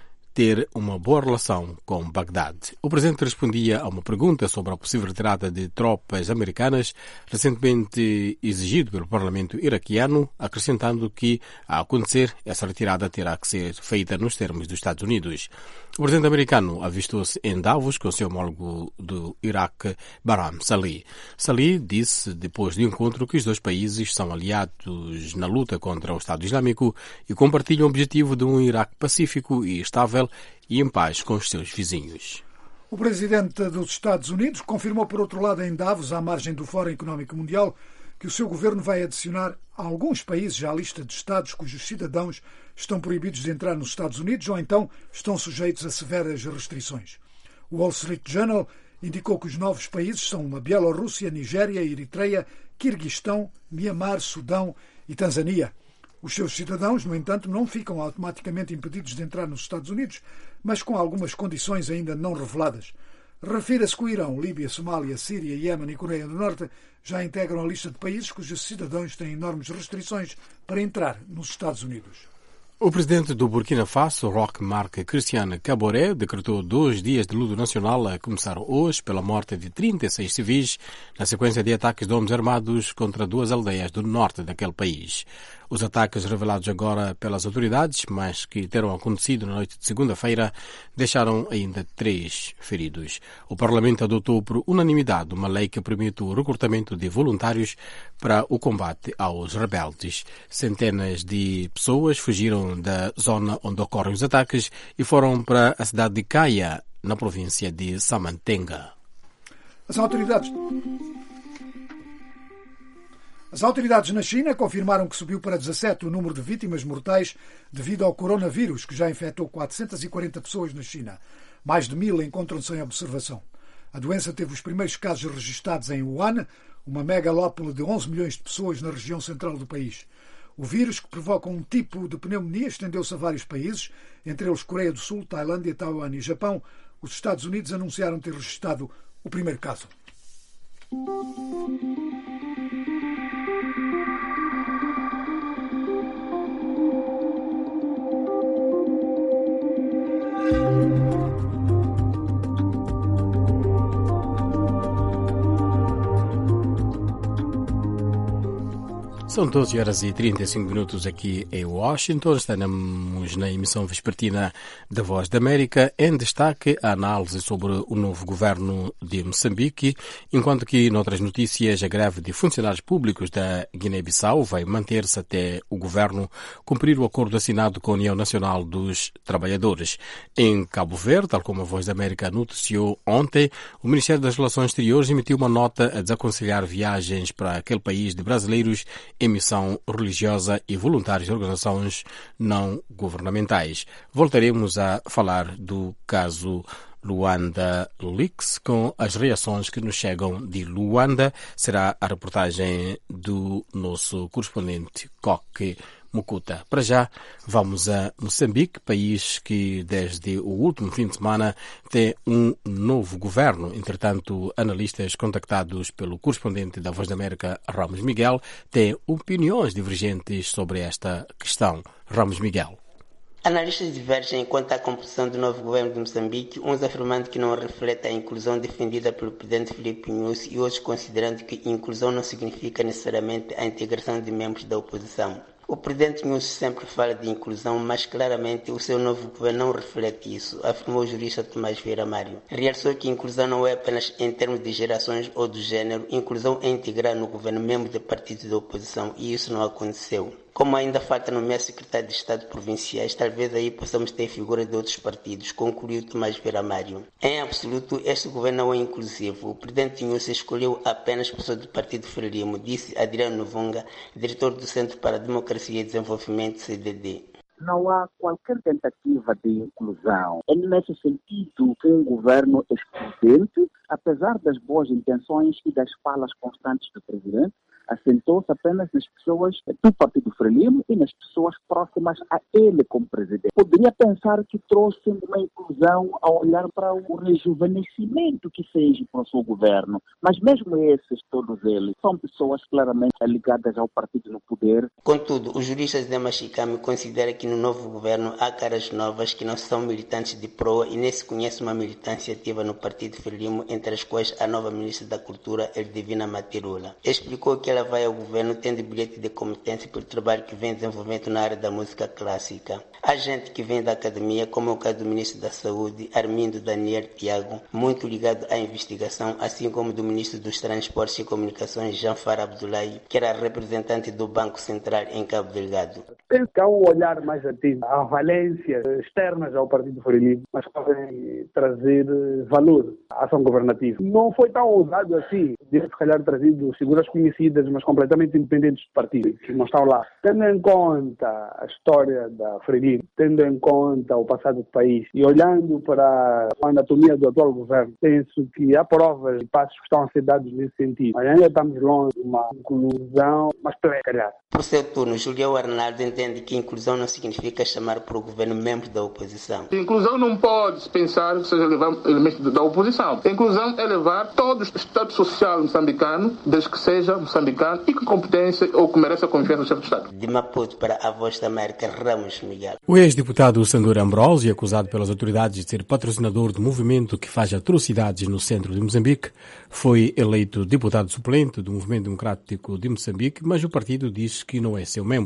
A: ter uma boa relação com Bagdad. O presidente respondia a uma pergunta sobre a possível retirada de tropas americanas recentemente exigido pelo parlamento iraquiano, acrescentando que, a acontecer, essa retirada terá que ser feita nos termos dos Estados Unidos. O presidente americano avistou-se em Davos com seu homólogo do Iraque, Barham Salih. Salih disse, depois do encontro, que os dois países são aliados na luta contra o Estado Islâmico e compartilham o objetivo de um Iraque pacífico e estável e em paz com os seus vizinhos.
B: O presidente dos Estados Unidos confirmou, por outro lado, em Davos, à margem do Fórum Económico Mundial, que o seu governo vai adicionar alguns países à lista de Estados cujos cidadãos estão proibidos de entrar nos Estados Unidos ou então estão sujeitos a severas restrições. O Wall Street Journal indicou que os novos países são a Bielorrússia, Nigéria, Eritreia, Quirguistão, Mianmar, Sudão e Tanzânia. Os seus cidadãos, no entanto, não ficam automaticamente impedidos de entrar nos Estados Unidos, mas com algumas condições ainda não reveladas. Refira-se que o Irão, Líbia, Somália, Síria, Iémen e Coreia do Norte já integram a lista de países cujos cidadãos têm enormes restrições para entrar nos Estados Unidos.
A: O presidente do Burkina Faso, Roch Marc Christian Kaboré, decretou dois dias de luto nacional a começar hoje pela morte de trinta e seis civis na sequência de ataques de homens armados contra duas aldeias do norte daquele país. Os ataques revelados agora pelas autoridades, mas que terão acontecido na noite de segunda-feira, deixaram ainda três feridos. O Parlamento adotou por unanimidade uma lei que permite o recrutamento de voluntários para o combate aos rebeldes. Centenas de pessoas fugiram da zona onde ocorrem os ataques e foram para a cidade de Kaya, na província de Samantenga.
B: As autoridades... As autoridades na China confirmaram que subiu para dezassete o número de vítimas mortais devido ao coronavírus, que já infectou quatrocentas e quarenta pessoas na China. Mais de mil encontram-se em observação. A doença teve os primeiros casos registados em Wuhan, uma megalópole de onze milhões de pessoas na região central do país. O vírus, que provoca um tipo de pneumonia, estendeu-se a vários países, entre eles Coreia do Sul, Tailândia, Taiwan e Japão. Os Estados Unidos anunciaram ter registrado o primeiro caso.
A: São doze horas e trinta e cinco minutos aqui em Washington. Estamos na emissão vespertina da Voz da América. Em destaque, a análise sobre o novo governo de Moçambique, enquanto que, noutras notícias, a greve de funcionários públicos da Guiné-Bissau vai manter-se até o governo cumprir o acordo assinado com a União Nacional dos Trabalhadores. Em Cabo Verde, tal como a Voz da América noticiou ontem, o Ministério das Relações Exteriores emitiu uma nota a desaconselhar viagens para aquele país de brasileiros em missão religiosa e voluntários de organizações não governamentais. Voltaremos a falar do caso Luanda Leaks com as reações que nos chegam de Luanda. Será a reportagem do nosso correspondente Coque Mukuta. Para já, vamos a Moçambique, país que desde o último fim de semana tem um novo governo. Entretanto, analistas contactados pelo correspondente da Voz da América, Ramos Miguel, têm opiniões divergentes sobre esta questão. Ramos Miguel.
R: Analistas divergem quanto à composição do novo governo de Moçambique, uns afirmando que não reflete a inclusão defendida pelo presidente Filipe Nyusi e outros considerando que inclusão não significa necessariamente a integração de membros da oposição. O presidente Nyusi sempre fala de inclusão, mas claramente o seu novo governo não reflete isso, afirmou o jurista Tomás Vieira Mário. Realçou que inclusão não é apenas em termos de gerações ou do género, inclusão é integrar no governo membros de partidos da oposição e isso não aconteceu. Como ainda falta nomear secretário de Estado provinciais, talvez aí possamos ter figuras de outros partidos, concluiu Tomás Vieira Mário. Em absoluto, este governo não é inclusivo. O presidente Nyusi escolheu apenas pessoas do Partido Frelimo, disse Adriano Novunga, diretor do Centro para a Democracia e Desenvolvimento, C D D.
S: Não há qualquer tentativa de inclusão. É nesse sentido que um governo excludente, apesar das boas intenções e das falas constantes do presidente, assentou-se apenas nas pessoas do Partido Frelimo e nas pessoas próximas a ele como presidente. Poderia pensar que trouxe uma inclusão ao olhar para o rejuvenescimento que fez para o seu governo, mas mesmo esses, todos eles, são pessoas claramente ligadas ao partido no poder.
R: Contudo, o jurista Zé Machicame considera que no novo governo há caras novas que não são militantes de proa e nem se conhece uma militância ativa no Partido Frelimo, entre as quais a nova ministra da Cultura, Eldivina Matirula. Explicou que ela vai ao governo tendo bilhete de competência pelo trabalho que vem desenvolvendo na área da música clássica. Há gente que vem da academia, como é o caso do ministro da Saúde, Armindo Daniel Tiago, muito ligado à investigação, assim como do ministro dos Transportes e Comunicações, Janfar Abdullahi, que era representante do Banco Central em Cabo Delgado.
T: Penso que há um olhar mais ativo, há valências externas ao Partido Frelimo, mas podem trazer valor à ação governativa. Não foi tão ousado assim, de se calhar trazido figuras conhecidas, mas completamente independentes do partido, que não estão lá. Tendo em conta a história da Frelimo, tendo em conta o passado do país e olhando para a anatomia do atual governo, penso que há provas e passos que estão a ser dados nesse sentido. Mas ainda estamos longe de uma inclusão, mas precária.
R: Por seu turno, Julião Arnaldo entende que inclusão não significa chamar para o governo membros da oposição.
U: Inclusão não pode pensar que seja levar elementos da oposição. Inclusão é levar todo o Estado social moçambicano, desde que seja moçambicano e com competência ou que mereça a confiança do chefe de Estado.
R: De Maputo para a Voz da América, Ramos Miguel.
A: O ex-deputado Sandor Ambrosi, acusado pelas autoridades de ser patrocinador do movimento que faz atrocidades no centro de Moçambique, foi eleito deputado suplente do Movimento Democrático de Moçambique, mas o partido diz que não é seu membro.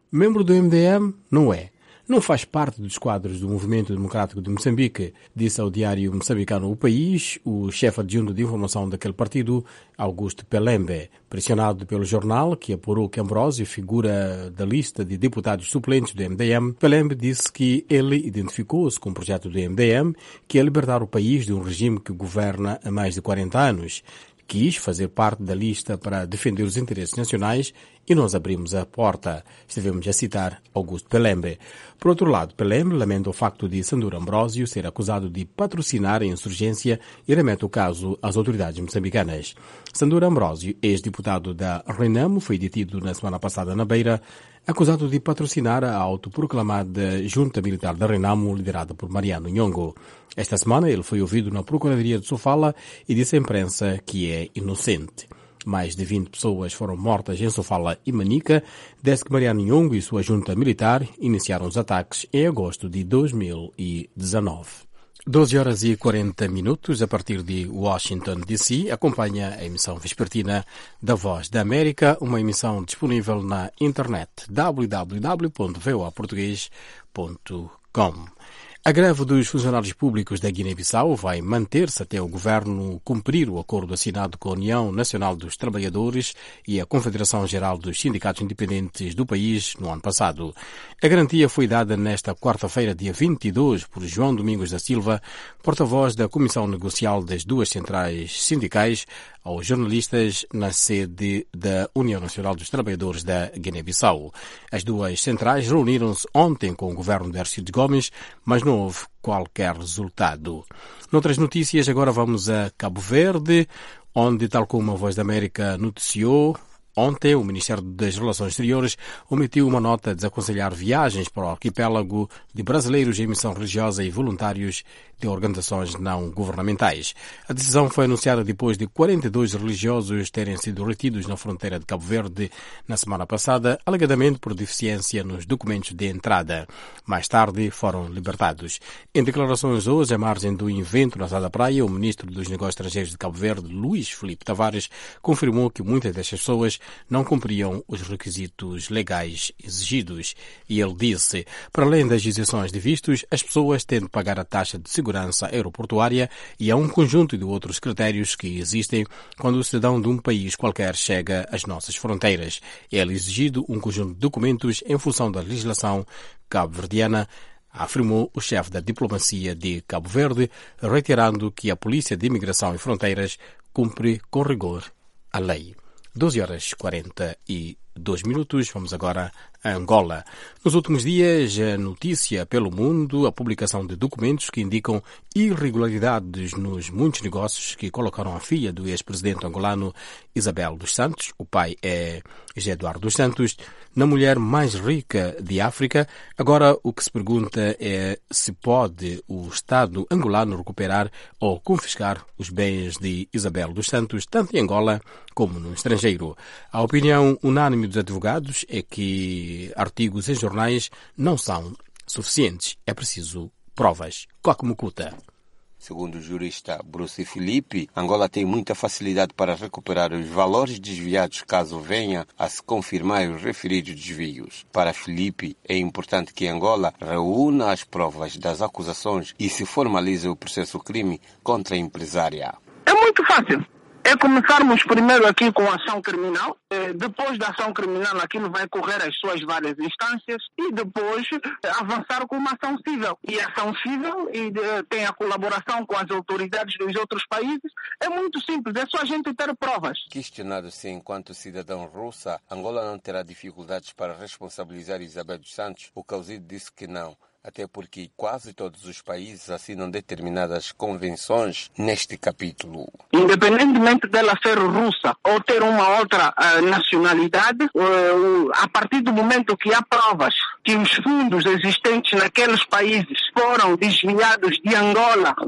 A: Membro do M D M, não é. Não faz parte dos quadros do Movimento Democrático de Moçambique, disse ao diário moçambicano O País o chefe adjunto de informação daquele partido, Augusto Pelembe. Pressionado pelo jornal, que apurou que Ambrósio figura da lista de deputados suplentes do M D M, Pelembe disse que ele identificou-se com o projeto do M D M, que é libertar o país de um regime que governa há mais de quarenta anos. Quis fazer parte da lista para defender os interesses nacionais e nós abrimos a porta. Estivemos a citar Augusto Pelembe. Por outro lado, Pelembe lamenta o facto de Sanduro Ambrósio ser acusado de patrocinar a insurgência e remete o caso às autoridades moçambicanas. Sanduro Ambrósio, ex-deputado da Renamo, foi detido na semana passada na Beira, acusado de patrocinar a autoproclamada junta militar da Renamo, liderada por Mariano Nhongo. Esta semana ele foi ouvido na Procuradoria de Sofala e disse à imprensa que é inocente. Mais de vinte pessoas foram mortas em Sofala e Manica desde que Mariano Nhongo e sua junta militar iniciaram os ataques em agosto de dois mil e dezenove. doze horas e quarenta minutos, a partir de Washington, D C, acompanha a emissão vespertina da Voz da América, uma emissão disponível na internet w w w ponto v o a português ponto com. A greve dos funcionários públicos da Guiné-Bissau vai manter-se até o governo cumprir o acordo assinado com a União Nacional dos Trabalhadores e a Confederação Geral dos Sindicatos Independentes do país no ano passado. A garantia foi dada nesta quarta-feira, dia vinte e dois, por João Domingos da Silva, porta-voz da Comissão Negocial das duas centrais sindicais, aos jornalistas na sede da União Nacional dos Trabalhadores da Guiné-Bissau. As duas centrais reuniram-se ontem com o governo de Arcides Gomes, mas não houve qualquer resultado. Noutras notícias, agora vamos a Cabo Verde, onde, tal como a Voz da América noticiou, ontem o Ministério das Relações Exteriores omitiu uma nota a desaconselhar viagens para o arquipélago de brasileiros em missão religiosa e voluntários de organizações não governamentais. A decisão foi anunciada depois de quarenta e dois religiosos terem sido retidos na fronteira de Cabo Verde na semana passada, alegadamente por deficiência nos documentos de entrada. Mais tarde foram libertados. Em declarações hoje, à margem do evento na Sá da Praia, o ministro dos Negócios Estrangeiros de Cabo Verde, Luís Filipe Tavares, confirmou que muitas destas pessoas não cumpriam os requisitos legais exigidos. E ele disse, para além das isenções de vistos, as pessoas têm de pagar a taxa de segurança aeroportuária e há um conjunto de outros critérios que existem quando o cidadão de um país qualquer chega às nossas fronteiras. É exigido um conjunto de documentos em função da legislação cabo-verdiana, afirmou o chefe da diplomacia de Cabo Verde, reiterando que a Polícia de Imigração e Fronteiras cumpre com rigor a lei. doze horas e quarenta e dois minutos. Vamos agora a Angola. Nos últimos dias, a notícia pelo mundo, a publicação de documentos que indicam irregularidades nos muitos negócios que colocaram a filha do ex-presidente angolano Isabel dos Santos, o pai é José Eduardo dos Santos, na mulher mais rica de África. Agora, o que se pergunta é se pode o Estado angolano recuperar ou confiscar os bens de Isabel dos Santos, tanto em Angola como no estrangeiro. A opinião unânime dos advogados é que artigos em jornais não são suficientes. É preciso provas. Coque Mucuta.
F: Segundo o jurista Bruce Filipe, Angola tem muita facilidade para recuperar os valores desviados caso venha a se confirmar os referidos desvios. Para Filipe, é importante que Angola reúna as provas das acusações e se formalize o processo crime contra a empresária.
U: É muito fácil. É começarmos primeiro aqui com a ação criminal, depois da ação criminal aquilo vai correr as suas várias instâncias e depois avançar com uma ação civil. E a ação civil e de, tem a colaboração com as autoridades dos outros países. É muito simples, é só a gente ter provas.
F: Questionado se enquanto cidadão russa, Angola não terá dificuldades para responsabilizar Isabel dos Santos, o Causídio disse que não. Até porque quase todos os países assinam determinadas convenções neste capítulo.
U: Independentemente dela ser russa ou ter uma outra uh, nacionalidade, uh, a partir do momento que há provas que os fundos existentes naqueles países foram desviados de Angola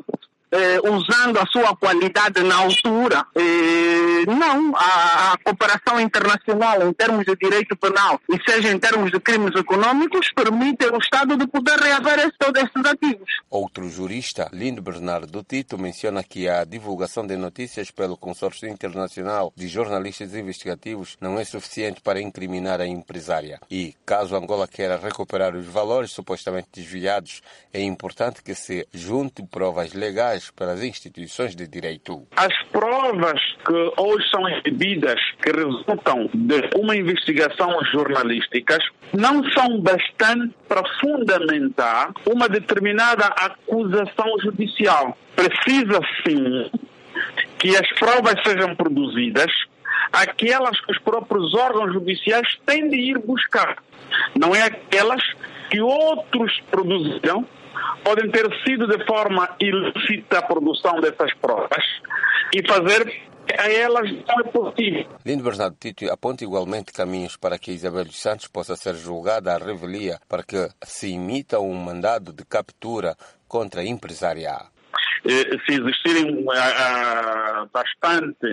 U: eh, usando a sua qualidade na altura. Eh, não, a, a cooperação internacional em termos de direito penal e seja em termos de crimes econômicos permite ao Estado de poder reaver esse, todos esses ativos.
F: Outro jurista, Lindo Bernardo Tito, menciona que a divulgação de notícias pelo Consórcio Internacional de Jornalistas Investigativos não é suficiente para incriminar a empresária. E, caso Angola queira recuperar os valores supostamente desviados, é importante que se junte provas legais pelas instituições de direito.
G: As provas que hoje são exibidas, que resultam de uma investigação jornalística, não são bastantes para fundamentar uma determinada acusação judicial. Precisa, sim, que as provas sejam produzidas, aquelas que os próprios órgãos judiciais têm de ir buscar. Não é aquelas que outros produziram, podem ter sido de forma ilícita a produção dessas provas e fazer a elas não é possível.
F: Lindo Bernardo Tito aponta igualmente caminhos para que Isabel dos Santos possa ser julgada à revelia para que se imita um mandado de captura contra a empresária.
G: Se existirem uh, uh, bastante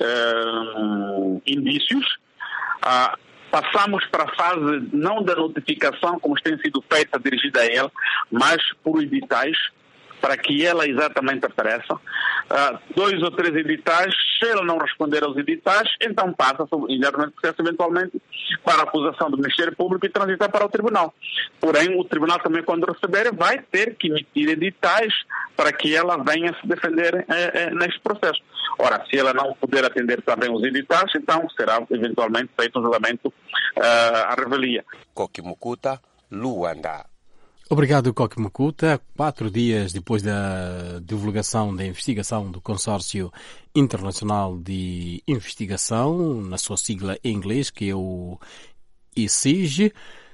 G: uh, indícios, uh, passamos para a fase não da notificação, como tem sido feita, dirigida a ela, mas por editais, para que ela exatamente apareça. Uh, dois ou três editais, se ela não responder aos editais, então passa imediatamente o processo eventualmente para a acusação do Ministério Público e transitar para o Tribunal. Porém, o Tribunal também, quando receber, vai ter que emitir editais para que ela venha se defender eh, eh, neste processo. Ora, se ela não puder atender também os editais, então será eventualmente feito um julgamento uh, à revelia.
F: Koki Mukuta, Luanda.
A: Obrigado, Koki Mukuta. Quatro dias depois da divulgação da investigação do Consórcio Internacional de Investigação, na sua sigla em inglês, que é o I C I G,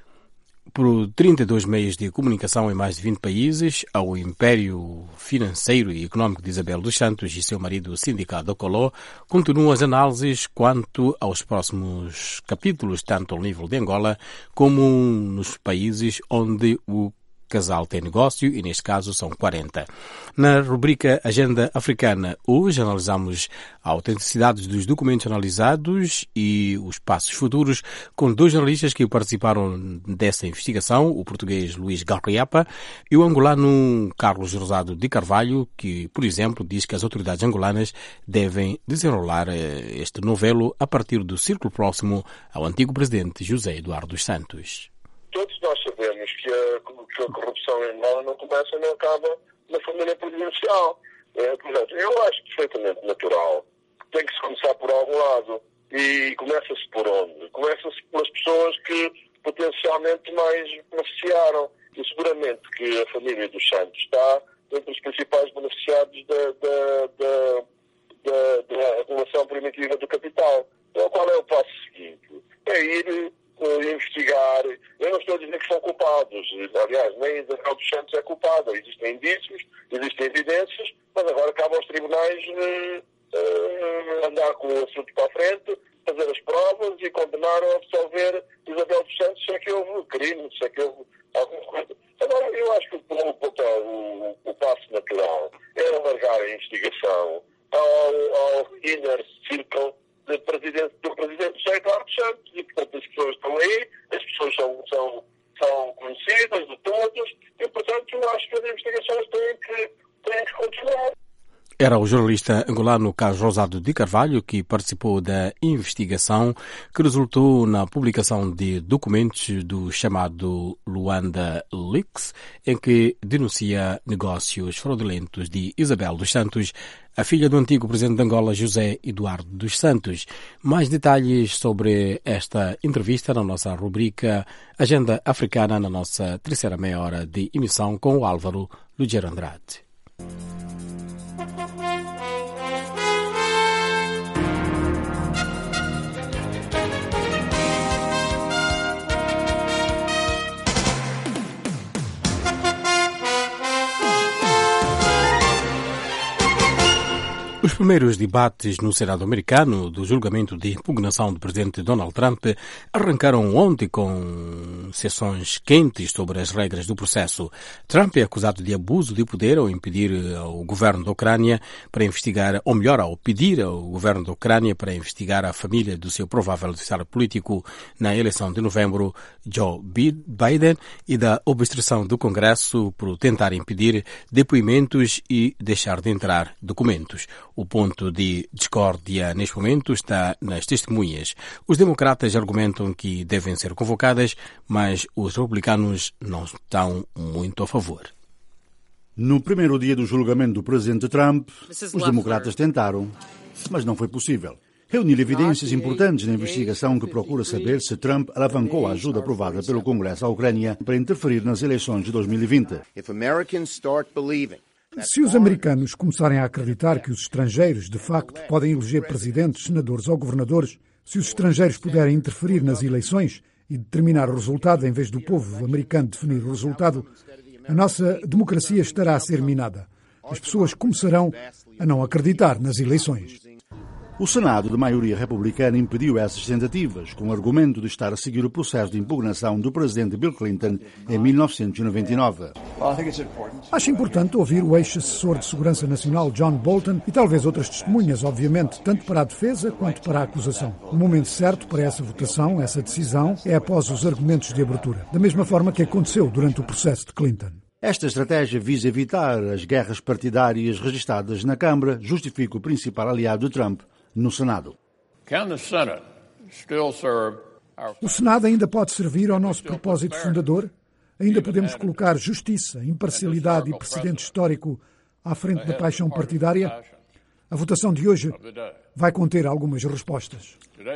A: por trinta e dois meios de comunicação em mais de vinte países, ao império financeiro e econômico de Isabel dos Santos e seu marido Sindicato Ocoló, continuam as análises quanto aos próximos capítulos, tanto ao nível de Angola como nos países onde o casal tem negócio, e neste caso são quarenta. Na rubrica Agenda Africana, hoje analisamos a autenticidade dos documentos analisados e os passos futuros com dois jornalistas que participaram dessa investigação, o português Luís Garriapa e o angolano Carlos Rosado de Carvalho, que, por exemplo, diz que as autoridades angolanas devem desenrolar este novelo a partir do círculo próximo ao antigo presidente José Eduardo dos Santos.
C: Todos nós sabemos que a, que a corrupção em Angola não começa e não acaba na família presidencial. É, portanto, eu acho perfeitamente natural. Tem que se começar por algum lado. E começa-se por onde? Começa-se pelas pessoas que potencialmente mais beneficiaram. E seguramente que a família dos Santos está entre os principais beneficiados da, da, da, da, da acumulação primitiva do capital. Então, qual é o passo seguinte? É ir investigar. Eu não estou a dizer que são culpados. Aliás, nem Isabel dos Santos é culpada. Existem indícios, existem evidências, mas agora cabe aos tribunais uh, uh, andar com o assunto para a frente, fazer as provas e condenar ou absolver Isabel dos Santos se é que houve crime, se é que houve alguma coisa. Agora, eu acho que o, o, o passo natural é alargar a investigação ao, ao inner circle do presidente, do presidente José Eduardo dos Santos, e portanto as pessoas estão aí, as pessoas são, são, são conhecidas de todos, e portanto eu acho que as investigações têm que, têm que continuar.
A: Era o jornalista angolano Carlos Rosado de Carvalho que participou da investigação que resultou na publicação de documentos do chamado Luanda Leaks, em que denuncia negócios fraudulentos de Isabel dos Santos, a filha do antigo presidente de Angola, José Eduardo dos Santos. Mais detalhes sobre esta entrevista na nossa rubrica Agenda Africana, na nossa terceira meia hora de emissão com o Álvaro Lugero Andrade. Os primeiros debates no Senado americano do julgamento de impugnação do presidente Donald Trump arrancaram ontem com sessões quentes sobre as regras do processo. Trump é acusado de abuso de poder ao impedir ao governo da Ucrânia para investigar, ou melhor, ao pedir ao governo da Ucrânia para investigar a família do seu provável adversário político na eleição de novembro, Joe Biden, e da obstrução do Congresso por tentar impedir depoimentos e deixar de entrar documentos. O ponto de discórdia neste momento está nas testemunhas. Os democratas argumentam que devem ser convocadas, mas os republicanos não estão muito a favor.
D: No primeiro dia do julgamento do presidente Trump, os democratas tentaram, mas não foi possível. Reunir evidências importantes na investigação que procura saber se Trump alavancou a ajuda aprovada pelo Congresso à Ucrânia para interferir nas eleições de dois mil e vinte.
B: Se os americanos começarem a acreditar que os estrangeiros, de facto, podem eleger presidentes, senadores ou governadores, se os estrangeiros puderem interferir nas eleições e determinar o resultado em vez do povo americano definir o resultado, a nossa democracia estará a ser minada. As pessoas começarão a não acreditar nas eleições.
D: O Senado, de maioria republicana, impediu essas tentativas, com o argumento de estar a seguir o processo de impugnação do presidente Bill Clinton em mil novecentos e noventa e nove.
B: Acho importante ouvir o ex-assessor de Segurança Nacional John Bolton e talvez outras testemunhas, obviamente, tanto para a defesa quanto para a acusação. O momento certo para essa votação, essa decisão, é após os argumentos de abertura, da mesma forma que aconteceu durante o processo de Clinton.
D: Esta estratégia visa evitar as guerras partidárias registradas na Câmara, justifica o principal aliado de Trump no Senado.
B: O Senado ainda pode servir ao nosso propósito fundador? Ainda podemos colocar justiça, imparcialidade e precedente histórico à frente da paixão partidária? A votação de hoje vai conter algumas respostas.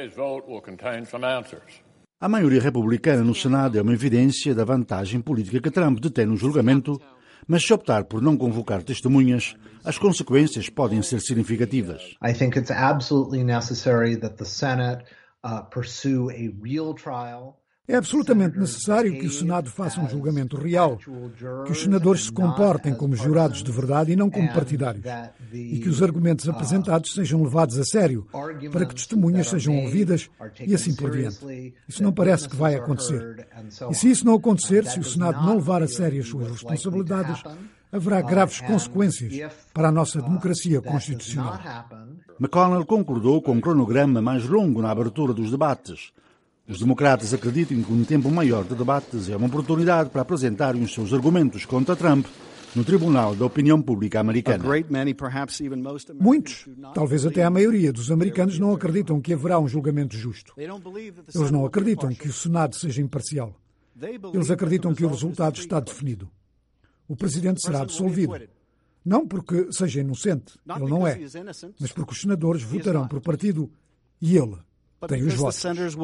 D: A maioria republicana no Senado é uma evidência da vantagem política que Trump detém no julgamento, mas se optar por não convocar testemunhas, as consequências podem ser significativas.
E: I think it's absolutely necessary that the Senate uh, pursue a real trial.
B: É absolutamente necessário que o Senado faça um julgamento real, que os senadores se comportem como jurados de verdade e não como partidários, e que os argumentos apresentados sejam levados a sério, para que testemunhas sejam ouvidas e assim por diante. Isso não parece que vai acontecer. E se isso não acontecer, se o Senado não levar a sério as suas responsabilidades, haverá graves consequências para a nossa democracia constitucional.
D: McConnell concordou com um cronograma mais longo na abertura dos debates. Os democratas acreditam que um tempo maior de debates é uma oportunidade para apresentarem os seus argumentos contra Trump no Tribunal da Opinião Pública Americana.
B: Muitos, talvez até a maioria dos americanos, não acreditam que haverá um julgamento justo. Eles não acreditam que o Senado seja imparcial. Eles acreditam que o resultado está definido. O presidente será absolvido. Não porque seja inocente, ele não é, mas porque os senadores votarão por partido e ele tem os votos.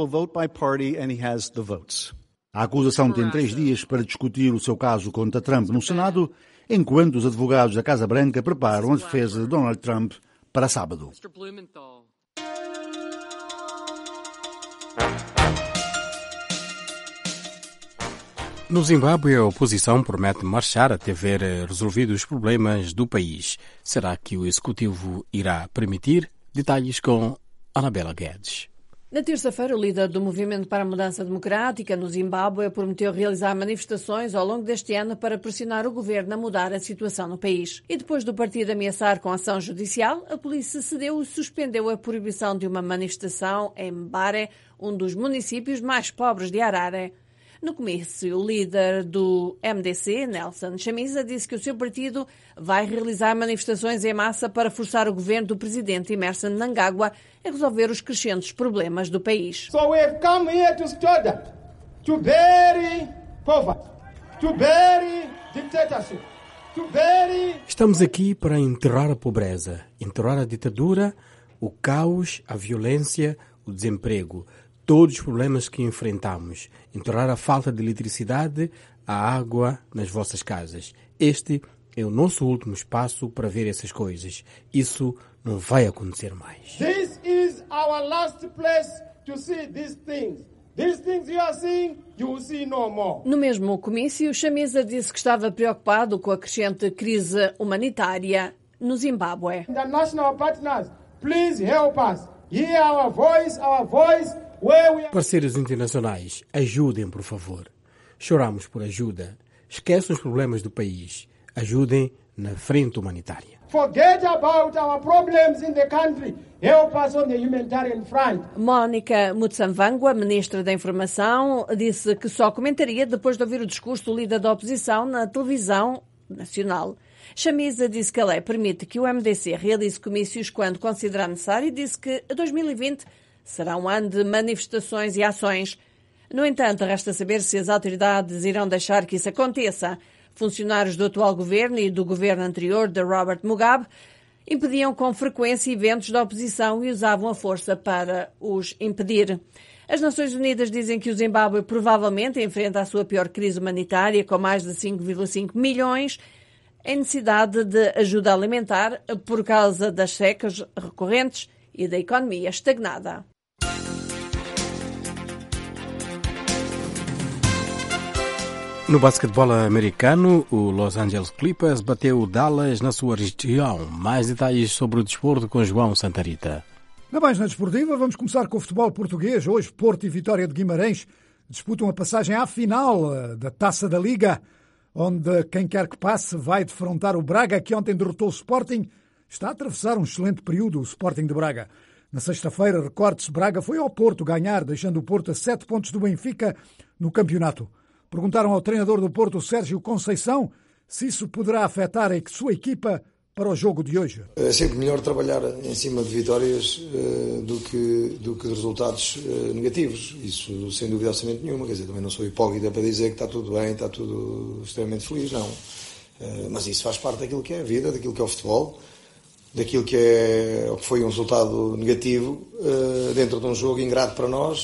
D: A acusação tem três dias para discutir o seu caso contra Trump no Senado, enquanto os advogados da Casa Branca preparam a defesa de Donald Trump para sábado.
A: No Zimbábue, a oposição promete marchar até ver resolvidos os problemas do país. Será que o executivo irá permitir? Detalhes com Anabela Guedes.
L: Na terça-feira, o líder do Movimento para a Mudança Democrática no Zimbábue prometeu realizar manifestações ao longo deste ano para pressionar o governo a mudar a situação no país. E depois do partido ameaçar com ação judicial, a polícia cedeu e suspendeu a proibição de uma manifestação em Mbare, um dos municípios mais pobres de Harare. No comício, o líder do M D C, Nelson Chamisa, disse que o seu partido vai realizar manifestações em massa para forçar o governo do presidente Emmerson Mnangagwa a resolver os crescentes problemas do país.
W: So we have come here to study, to bury poverty, to bury dictatorship, to bury...
A: Estamos aqui para enterrar a pobreza, enterrar a ditadura, o caos, a violência, o desemprego. Todos os problemas que enfrentamos, enterrar a falta de eletricidade, a água nas vossas casas. Este é o nosso último espaço para ver essas coisas. Isso não vai acontecer mais.
W: This is our last place to see these things. These things you are seeing, you will see no more.
L: No mesmo comício, Chamisa disse que estava preocupado com a crescente crise humanitária no Zimbábue.
W: The national partners, please help us. Hear our voice, our voice where we are...
A: Parceiros internacionais, ajudem, por favor. Choramos por ajuda. Esqueçam os problemas do país. Ajudem na frente humanitária.
W: Forget about our problems in the country. Help us on the humanitarian front.
L: Mónica Mutsamvangwa, ministra da Informação, disse que só comentaria depois de ouvir o discurso do líder da oposição na televisão nacional. Chamisa disse que a lei permite que o M D C realize comícios quando considerar necessário e disse que dois mil e vinte será um ano de manifestações e ações. No entanto, resta saber se as autoridades irão deixar que isso aconteça. Funcionários do atual governo e do governo anterior de Robert Mugabe impediam com frequência eventos da oposição e usavam a força para os impedir. As Nações Unidas dizem que o Zimbábue provavelmente enfrenta a sua pior crise humanitária, com mais de cinco vírgula cinco milhões em necessidade de ajuda alimentar por causa das secas recorrentes e da economia estagnada.
A: No basquetebol americano, o Los Angeles Clippers bateu o Dallas na sua região. Mais detalhes sobre o desporto com João Santarita.
B: Na página desportiva, vamos começar com o futebol português. Hoje, Porto e Vitória de Guimarães disputam a passagem à final da Taça da Liga, onde quem quer que passe vai defrontar o Braga, que ontem derrotou o Sporting. Está a atravessar um excelente período o Sporting de Braga. Na sexta-feira, recorde-se, Braga foi ao Porto ganhar, deixando o Porto a sete pontos do Benfica no campeonato. Perguntaram ao treinador do Porto, Sérgio Conceição, se isso poderá afetar a sua equipa para o jogo de hoje.
P: É sempre melhor trabalhar em cima de vitórias uh, do, que, do que de resultados uh, negativos. Isso sem dúvida absolutamente nenhuma. Quer dizer, também não sou hipócrita para dizer que está tudo bem, está tudo extremamente feliz, não. Uh, mas isso faz parte daquilo que é a vida, daquilo que é o futebol, daquilo que, é, que foi um resultado negativo uh, dentro de um jogo ingrato para nós.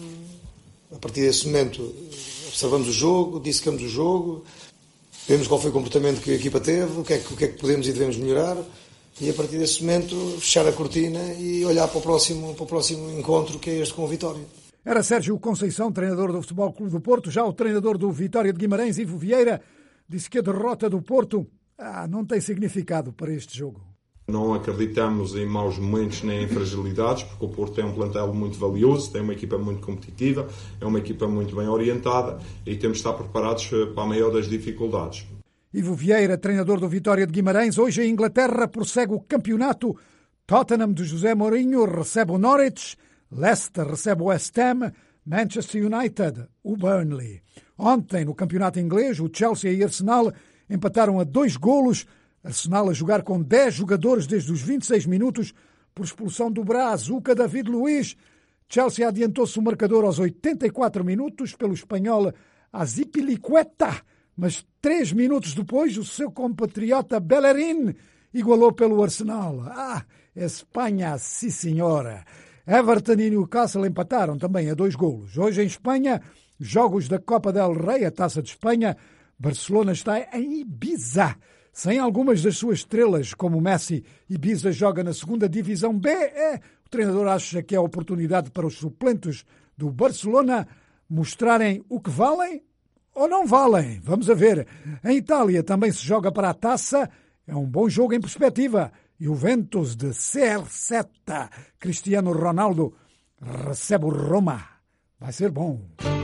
P: A partir desse momento observamos o jogo, dissecamos o jogo, vemos qual foi o comportamento que a equipa teve, o que é que, o que, é que podemos e devemos melhorar, e a partir desse momento fechar a cortina e olhar para o próximo, para o próximo encontro, que é este com o Vitória.
B: Era Sérgio Conceição, treinador do Futebol Clube do Porto. Já o treinador do Vitória de Guimarães, Ivo Vieira, disse que a derrota do Porto ah, não tem significado para este jogo.
Q: Não acreditamos em maus momentos nem em fragilidades, porque o Porto tem um plantel muito valioso, tem uma equipa muito competitiva, é uma equipa muito bem orientada e temos de estar preparados para a maior das dificuldades.
B: Ivo Vieira, treinador do Vitória de Guimarães. Hoje em Inglaterra prossegue o campeonato. Tottenham de José Mourinho recebe o Norwich, Leicester recebe o West Ham, Manchester United o Burnley. Ontem, no campeonato inglês, o Chelsea e Arsenal empataram a dois golos. Arsenal a jogar com dez jogadores desde os vinte e seis minutos por expulsão do Brazuca David Luiz. Chelsea adiantou-se o marcador aos oitenta e quatro minutos pelo espanhol Azpilicueta, mas três minutos depois o seu compatriota Bellerin igualou pelo Arsenal. Ah, Espanha, sim senhora. Everton e Newcastle empataram também a dois golos. Hoje em Espanha, jogos da Copa del Rei, a Taça de Espanha. Barcelona está em Ibiza. Sem algumas das suas estrelas, como Messi, Ibiza joga na segunda divisão B. É, o treinador acha que é a oportunidade para os suplentes do Barcelona mostrarem o que valem ou não valem. Vamos a ver. Em Itália também se joga para a taça. É um bom jogo em perspectiva. Juventus de C R sete. Cristiano Ronaldo recebe o Roma. Vai ser bom.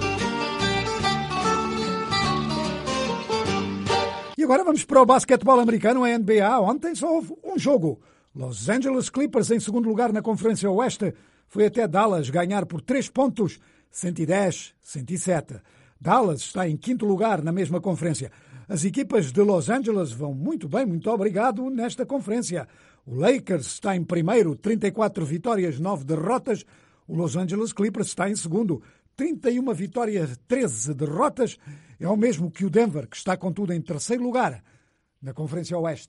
B: E agora vamos para o basquetebol americano, a N B A. Ontem só houve um jogo. Los Angeles Clippers em segundo lugar na Conferência Oeste. Foi até Dallas ganhar por três pontos, cento e dez a cento e sete. Dallas está em quinto lugar na mesma conferência. As equipas de Los Angeles vão muito bem, muito obrigado, nesta conferência. O Lakers está em primeiro, trinta e quatro vitórias, nove derrotas. O Los Angeles Clippers está em segundo, trinta e uma vitórias, treze derrotas. É o mesmo que o Denver, que está, contudo, em terceiro lugar na Conferência Oeste.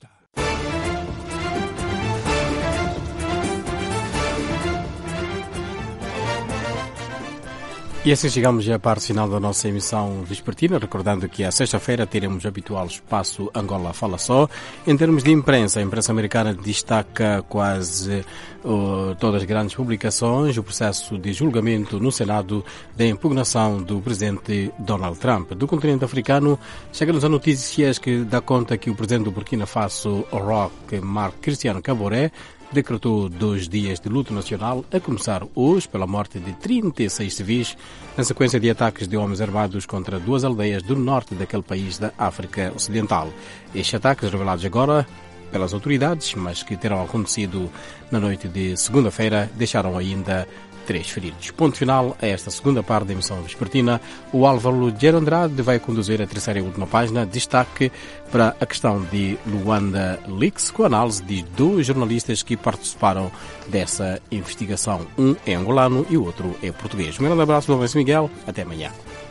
A: E assim chegamos à parte final da nossa emissão vespertina, recordando que à sexta-feira teremos o habitual espaço Angola Fala Só. Em termos de imprensa, a imprensa americana destaca quase uh, todas as grandes publicações, o processo de julgamento no Senado da impugnação do presidente Donald Trump. Do continente africano, chega-nos a notícias que dá conta que o presidente do Burkina Faso, Roch Marc Christian Kaboré, decretou dois dias de luto nacional, a começar hoje pela morte de trinta e seis civis, na sequência de ataques de homens armados contra duas aldeias do norte daquele país da África Ocidental. Estes ataques, revelados agora pelas autoridades, mas que terão acontecido na noite de segunda-feira, deixaram ainda três feridos. Ponto final a esta segunda parte da emissão vespertina. O Álvaro Lugero Andrade vai conduzir a terceira e última página. Destaque para a questão de Luanda Leaks, com a análise de dois jornalistas que participaram dessa investigação. Um é angolano e o outro é português. Um grande abraço, Lourenço Miguel. Até amanhã.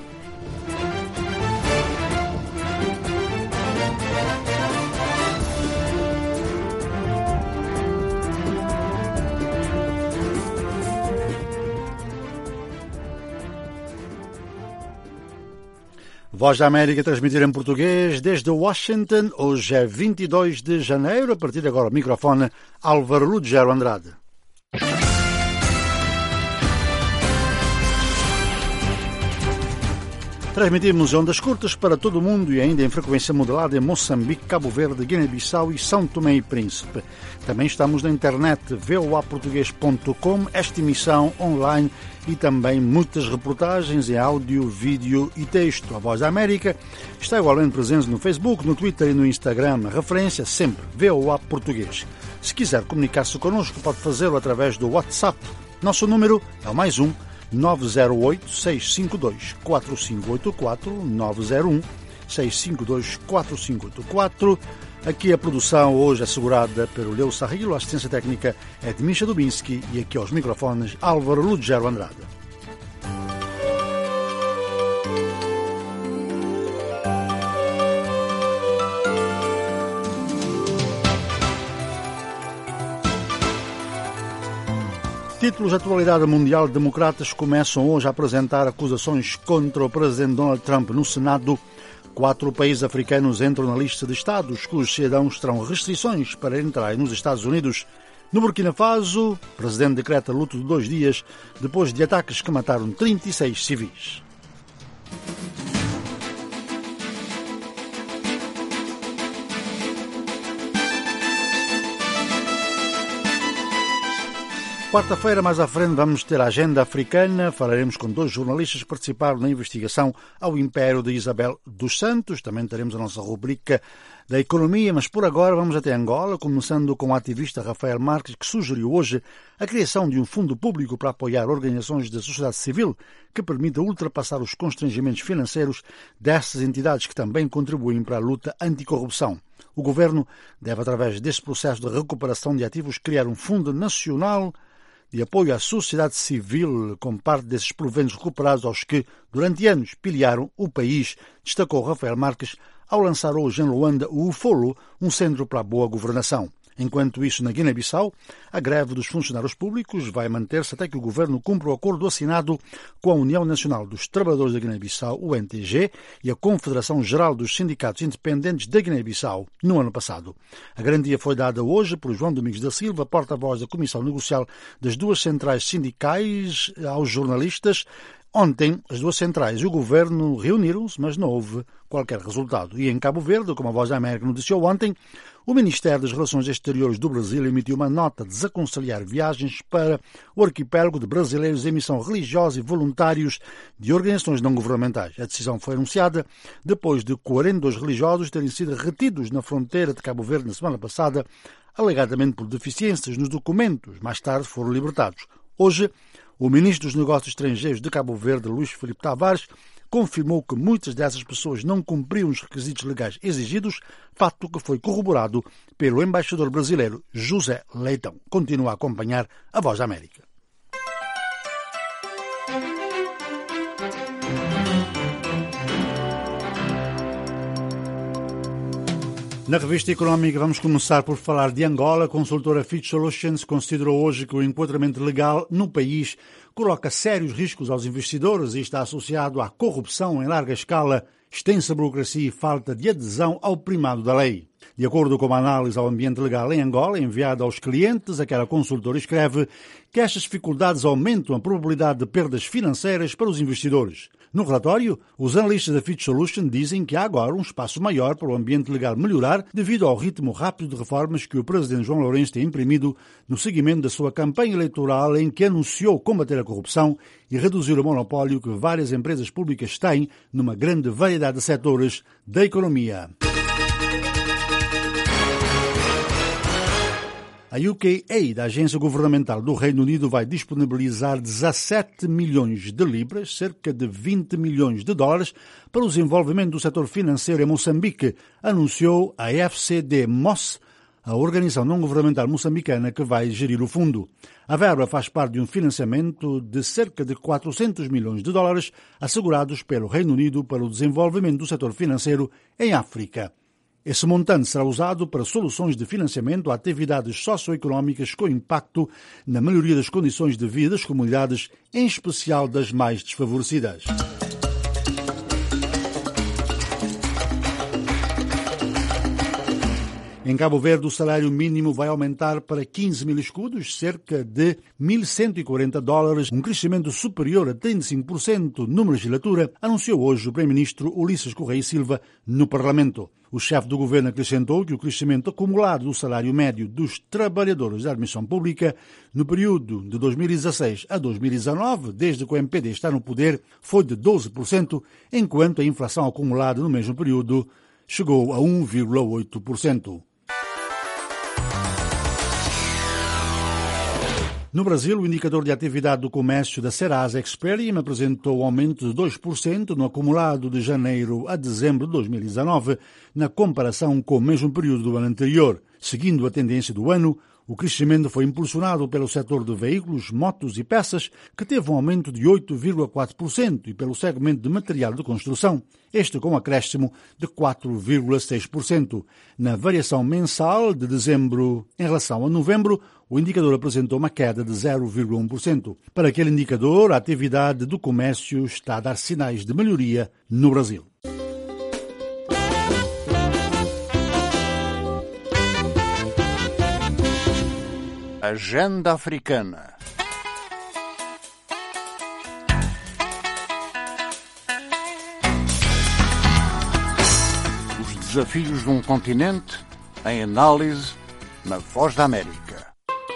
D: Voz da América transmitir em português desde Washington. Hoje é vinte e dois de janeiro. A partir de agora, o microfone Álvaro Lugero Andrade. Transmitimos ondas curtas para todo o mundo e ainda em frequência modulada em Moçambique, Cabo Verde, Guiné-Bissau e São Tomé e Príncipe. Também estamos na internet v o a português ponto com, esta emissão online e também muitas reportagens em áudio, vídeo e texto. A Voz da América está igualmente presente no Facebook, no Twitter e no Instagram. A referência sempre V O A Português. Se quiser comunicar-se connosco, pode fazê-lo através do WhatsApp. Nosso número é o mais um nove zero oito, seis cinco dois, quatro cinco oito quatro, nove zero um, seis cinco dois, quatro cinco oito quatro. Aqui a produção hoje assegurada pelo Leo Sarrilo, a assistência técnica é de Misha Dubinski e aqui aos microfones Álvaro Lugero Andrade. Títulos de atualidade mundial. Democratas começam hoje a apresentar acusações contra o presidente Donald Trump no Senado. Quatro países africanos entram na lista de estados cujos cidadãos terão restrições para entrar nos Estados Unidos. No Burkina Faso, o presidente decreta luto de dois dias depois de ataques que mataram trinta e seis civis. Quarta-feira, mais à frente, vamos ter a agenda africana. Falaremos com dois jornalistas que participaram na investigação ao Império de Isabel dos Santos. Também teremos a nossa rubrica da economia, mas por agora vamos até Angola, começando com o ativista Rafael Marques, que sugeriu hoje a criação de um fundo público para apoiar organizações da sociedade civil que permita ultrapassar os constrangimentos financeiros dessas entidades que também contribuem para a luta anticorrupção. O governo deve, através desse processo de recuperação de ativos, criar um fundo nacional de apoio à sociedade civil, com parte desses proventos recuperados aos que, durante anos, pilharam o país, destacou Rafael Marques ao lançar hoje em Luanda o UFOLO, um centro para a boa governação. Enquanto isso, na Guiné-Bissau, a greve dos funcionários públicos vai manter-se até que o governo cumpra o acordo assinado com a União Nacional dos Trabalhadores da Guiné-Bissau, o N T G, e a Confederação Geral dos Sindicatos Independentes da Guiné-Bissau, no ano passado. A garantia foi dada hoje por João Domingos da Silva, porta-voz da Comissão Negocial das duas centrais sindicais, aos jornalistas. Ontem, as duas centrais e o governo reuniram-se, mas não houve qualquer resultado. E em Cabo Verde, como a Voz da América noticiou ontem, o Ministério das Relações Exteriores do Brasil emitiu uma nota a desaconselhar viagens para o arquipélago de brasileiros em missão religiosa e voluntários de organizações não governamentais. A decisão foi anunciada depois de quarenta e dois religiosos terem sido retidos na fronteira de Cabo Verde na semana passada, alegadamente por deficiências nos documentos. Mais tarde foram libertados. Hoje, o ministro dos Negócios Estrangeiros de Cabo Verde, Luís Filipe Tavares, confirmou que muitas dessas pessoas não cumpriam os requisitos legais exigidos, fato que foi corroborado pelo embaixador brasileiro José Leitão. Continua a acompanhar a Voz da América. Na revista económica vamos começar por falar de Angola. A consultora Fitch Solutions considerou hoje que o enquadramento legal no país coloca sérios riscos aos investidores e está associado à corrupção em larga escala, extensa burocracia e falta de adesão ao primado da lei. De acordo com uma análise ao ambiente legal em Angola, enviada aos clientes, aquela consultora escreve que estas dificuldades aumentam a probabilidade de perdas financeiras para os investidores. No relatório, os analistas da Fitch Solution dizem que há agora um espaço maior para o ambiente legal melhorar devido ao ritmo rápido de reformas que o presidente João Lourenço tem imprimido no seguimento da sua campanha eleitoral, em que anunciou combater a corrupção e reduzir o monopólio que várias empresas públicas têm numa grande variedade de setores da economia. A U K Aid, a agência governamental do Reino Unido, vai disponibilizar dezassete milhões de libras, cerca de vinte milhões de dólares, para o desenvolvimento do setor financeiro em Moçambique, anunciou a F C D M O S, a organização não-governamental moçambicana que vai gerir o fundo. A verba faz parte de um financiamento de cerca de quatrocentos milhões de dólares assegurados pelo Reino Unido para o desenvolvimento do setor financeiro em África. Esse montante será usado para soluções de financiamento a atividades socioeconómicas com impacto na melhoria das condições de vida das comunidades, em especial das mais desfavorecidas. Em Cabo Verde, o salário mínimo vai aumentar para quinze mil escudos, cerca de mil cento e quarenta dólares, um crescimento superior a trinta e cinco por cento numa legislatura, anunciou hoje o primeiro-ministro Ulisses Correia Silva no Parlamento. O chefe do governo acrescentou que o crescimento acumulado do salário médio dos trabalhadores da administração pública no período de dois mil e dezasseis a dois mil e dezanove, desde que o M P D está no poder, foi de doze por cento, enquanto a inflação acumulada no mesmo período chegou a um vírgula oito por cento. No Brasil, o indicador de atividade do comércio da Serasa Experian apresentou um aumento de dois por cento no acumulado de janeiro a dezembro de dois mil e dezanove, na comparação com o mesmo período do ano anterior. Seguindo a tendência do ano, o crescimento foi impulsionado pelo setor de veículos, motos e peças, que teve um aumento de oito vírgula quatro por cento, e pelo segmento de material de construção, este com um acréscimo de quatro vírgula seis por cento. Na variação mensal de dezembro em relação a novembro, o indicador apresentou uma queda de zero vírgula um por cento. Para aquele indicador, a atividade do comércio está a dar sinais de melhoria no Brasil.
H: Agenda Africana. Os desafios de um continente em análise na Voz da América.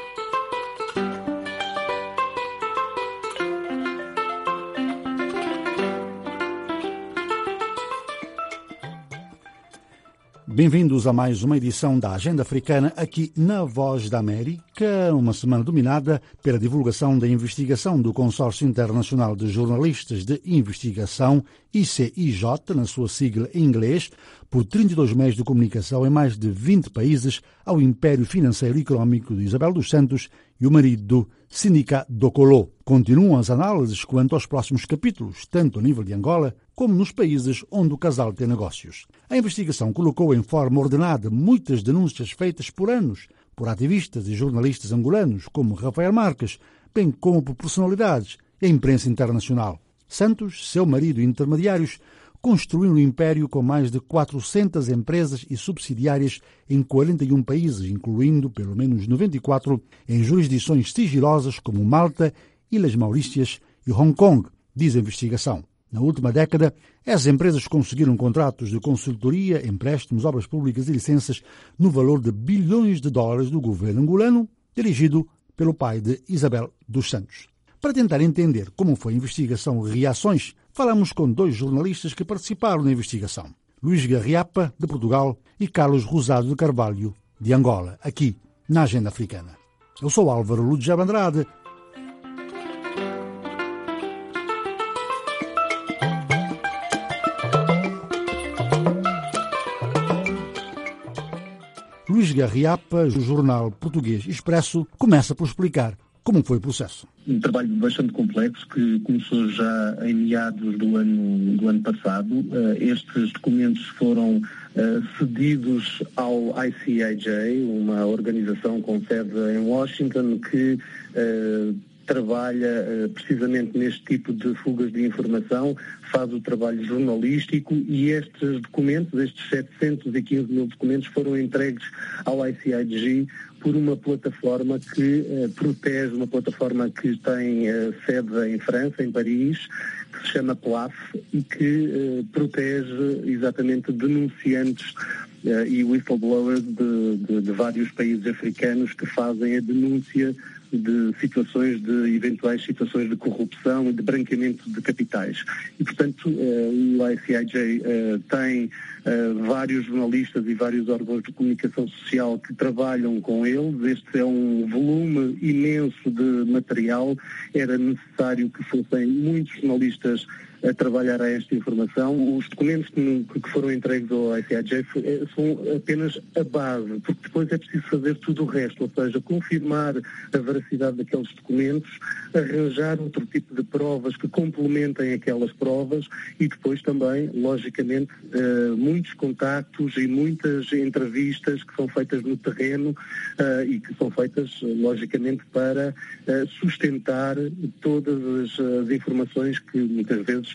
D: Bem-vindos a mais uma edição da Agenda Africana aqui na Voz da América, uma semana dominada pela divulgação da investigação do Consórcio Internacional de Jornalistas de Investigação, I C I J, na sua sigla em inglês, por trinta e dois meios de comunicação em mais de vinte países, ao império financeiro e económico de Isabel dos Santos e o marido Sinica Dokolo. Continuam as análises quanto aos próximos capítulos, tanto a nível de Angola como nos países onde o casal tem negócios. A investigação colocou em forma ordenada muitas denúncias feitas por anos por ativistas e jornalistas angolanos, como Rafael Marques, bem como por personalidades e a imprensa internacional. Santos, seu marido e intermediários construíram um império com mais de quatrocentas empresas e subsidiárias em quarenta e um países, incluindo pelo menos noventa e quatro em jurisdições sigilosas como Malta, Ilhas Maurícias e Hong Kong, diz a investigação. Na última década, as empresas conseguiram contratos de consultoria, empréstimos, obras públicas e licenças no valor de bilhões de dólares do governo angolano, dirigido pelo pai de Isabel dos Santos. Para tentar entender como foi a investigação e reações, falamos com dois jornalistas que participaram na investigação. Luís Garriapa, de Portugal, e Carlos Rosado de Carvalho, de Angola, aqui na Agenda Africana. Eu sou Álvaro Ludger Andrade. Luís Garriapa, do jornal português Expresso, começa por explicar como foi o processo.
I: Um trabalho bastante complexo que começou já em meados do ano, do ano passado. Uh, estes documentos foram uh, cedidos ao I C I J, uma organização com sede em Washington que uh, trabalha uh, precisamente neste tipo de fugas de informação, faz o trabalho jornalístico e estes documentos, estes setecentos e quinze mil documentos foram entregues ao I C I G por uma plataforma que uh, protege, uma plataforma que tem uh, sede em França, em Paris, que se chama P L A F e que uh, protege exatamente denunciantes uh, e whistleblowers de, de, de vários países africanos que fazem a denúncia de situações, de eventuais situações de corrupção e de branqueamento de capitais. E, portanto, uh, o I C I J uh, tem uh, vários jornalistas e vários órgãos de comunicação social que trabalham com eles. Este é um volume imenso de material. Era necessário que fossem muitos jornalistas a trabalhar a esta informação. Os documentos que, que foram entregues ao I C I J são apenas a base, porque depois é preciso fazer tudo o resto, ou seja, confirmar a veracidade daqueles documentos, arranjar outro tipo de provas que complementem aquelas provas e depois também, logicamente, uh, muitos contactos e muitas entrevistas que são feitas no terreno uh, e que são feitas, logicamente, para uh, sustentar todas as, as informações que muitas vezes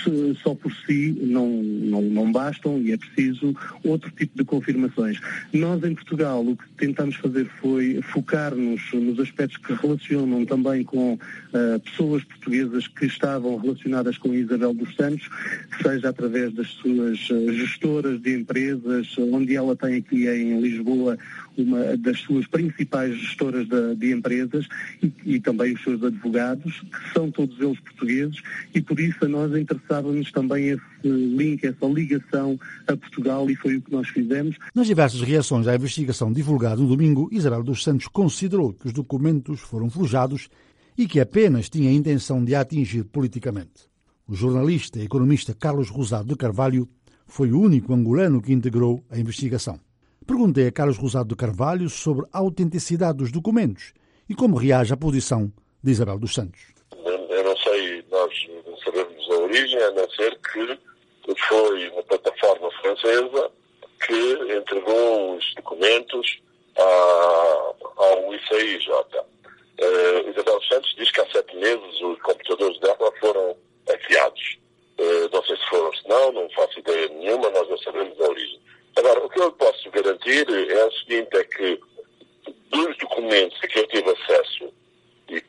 I: só por si não, não, não bastam e é preciso outro tipo de confirmações. Nós, em Portugal, o que tentamos fazer foi focar-nos nos aspectos que relacionam também com uh, pessoas portuguesas que estavam relacionadas com Isabel dos Santos, seja através das suas gestoras de empresas, onde ela tem aqui em Lisboa uma das suas principais gestoras de, de empresas e, e também os seus advogados, que são todos eles portugueses, e por isso a nós interessava-nos também esse link, essa ligação a Portugal, e foi o que nós fizemos.
D: Nas diversas reações à investigação divulgada no domingo, Isabel dos Santos considerou que os documentos foram forjados e que apenas tinha a intenção de a atingir politicamente. O jornalista e economista Carlos Rosado de Carvalho foi o único angolano que integrou a investigação. Perguntei a Carlos Rosado de Carvalho sobre a autenticidade dos documentos e como reage à posição de Isabel dos Santos.
C: Eu não sei, nós não sabemos a origem, a não ser que foi uma plataforma francesa que entregou os documentos à, ao I C I J. Uh, Isabel dos Santos diz que há sete meses os computadores dela foram hackeados. Uh, não sei se foram, se não, não faço ideia nenhuma, nós não sabemos a origem. Agora, o que eu posso garantir é o seguinte, é que dos documentos a que eu tive acesso e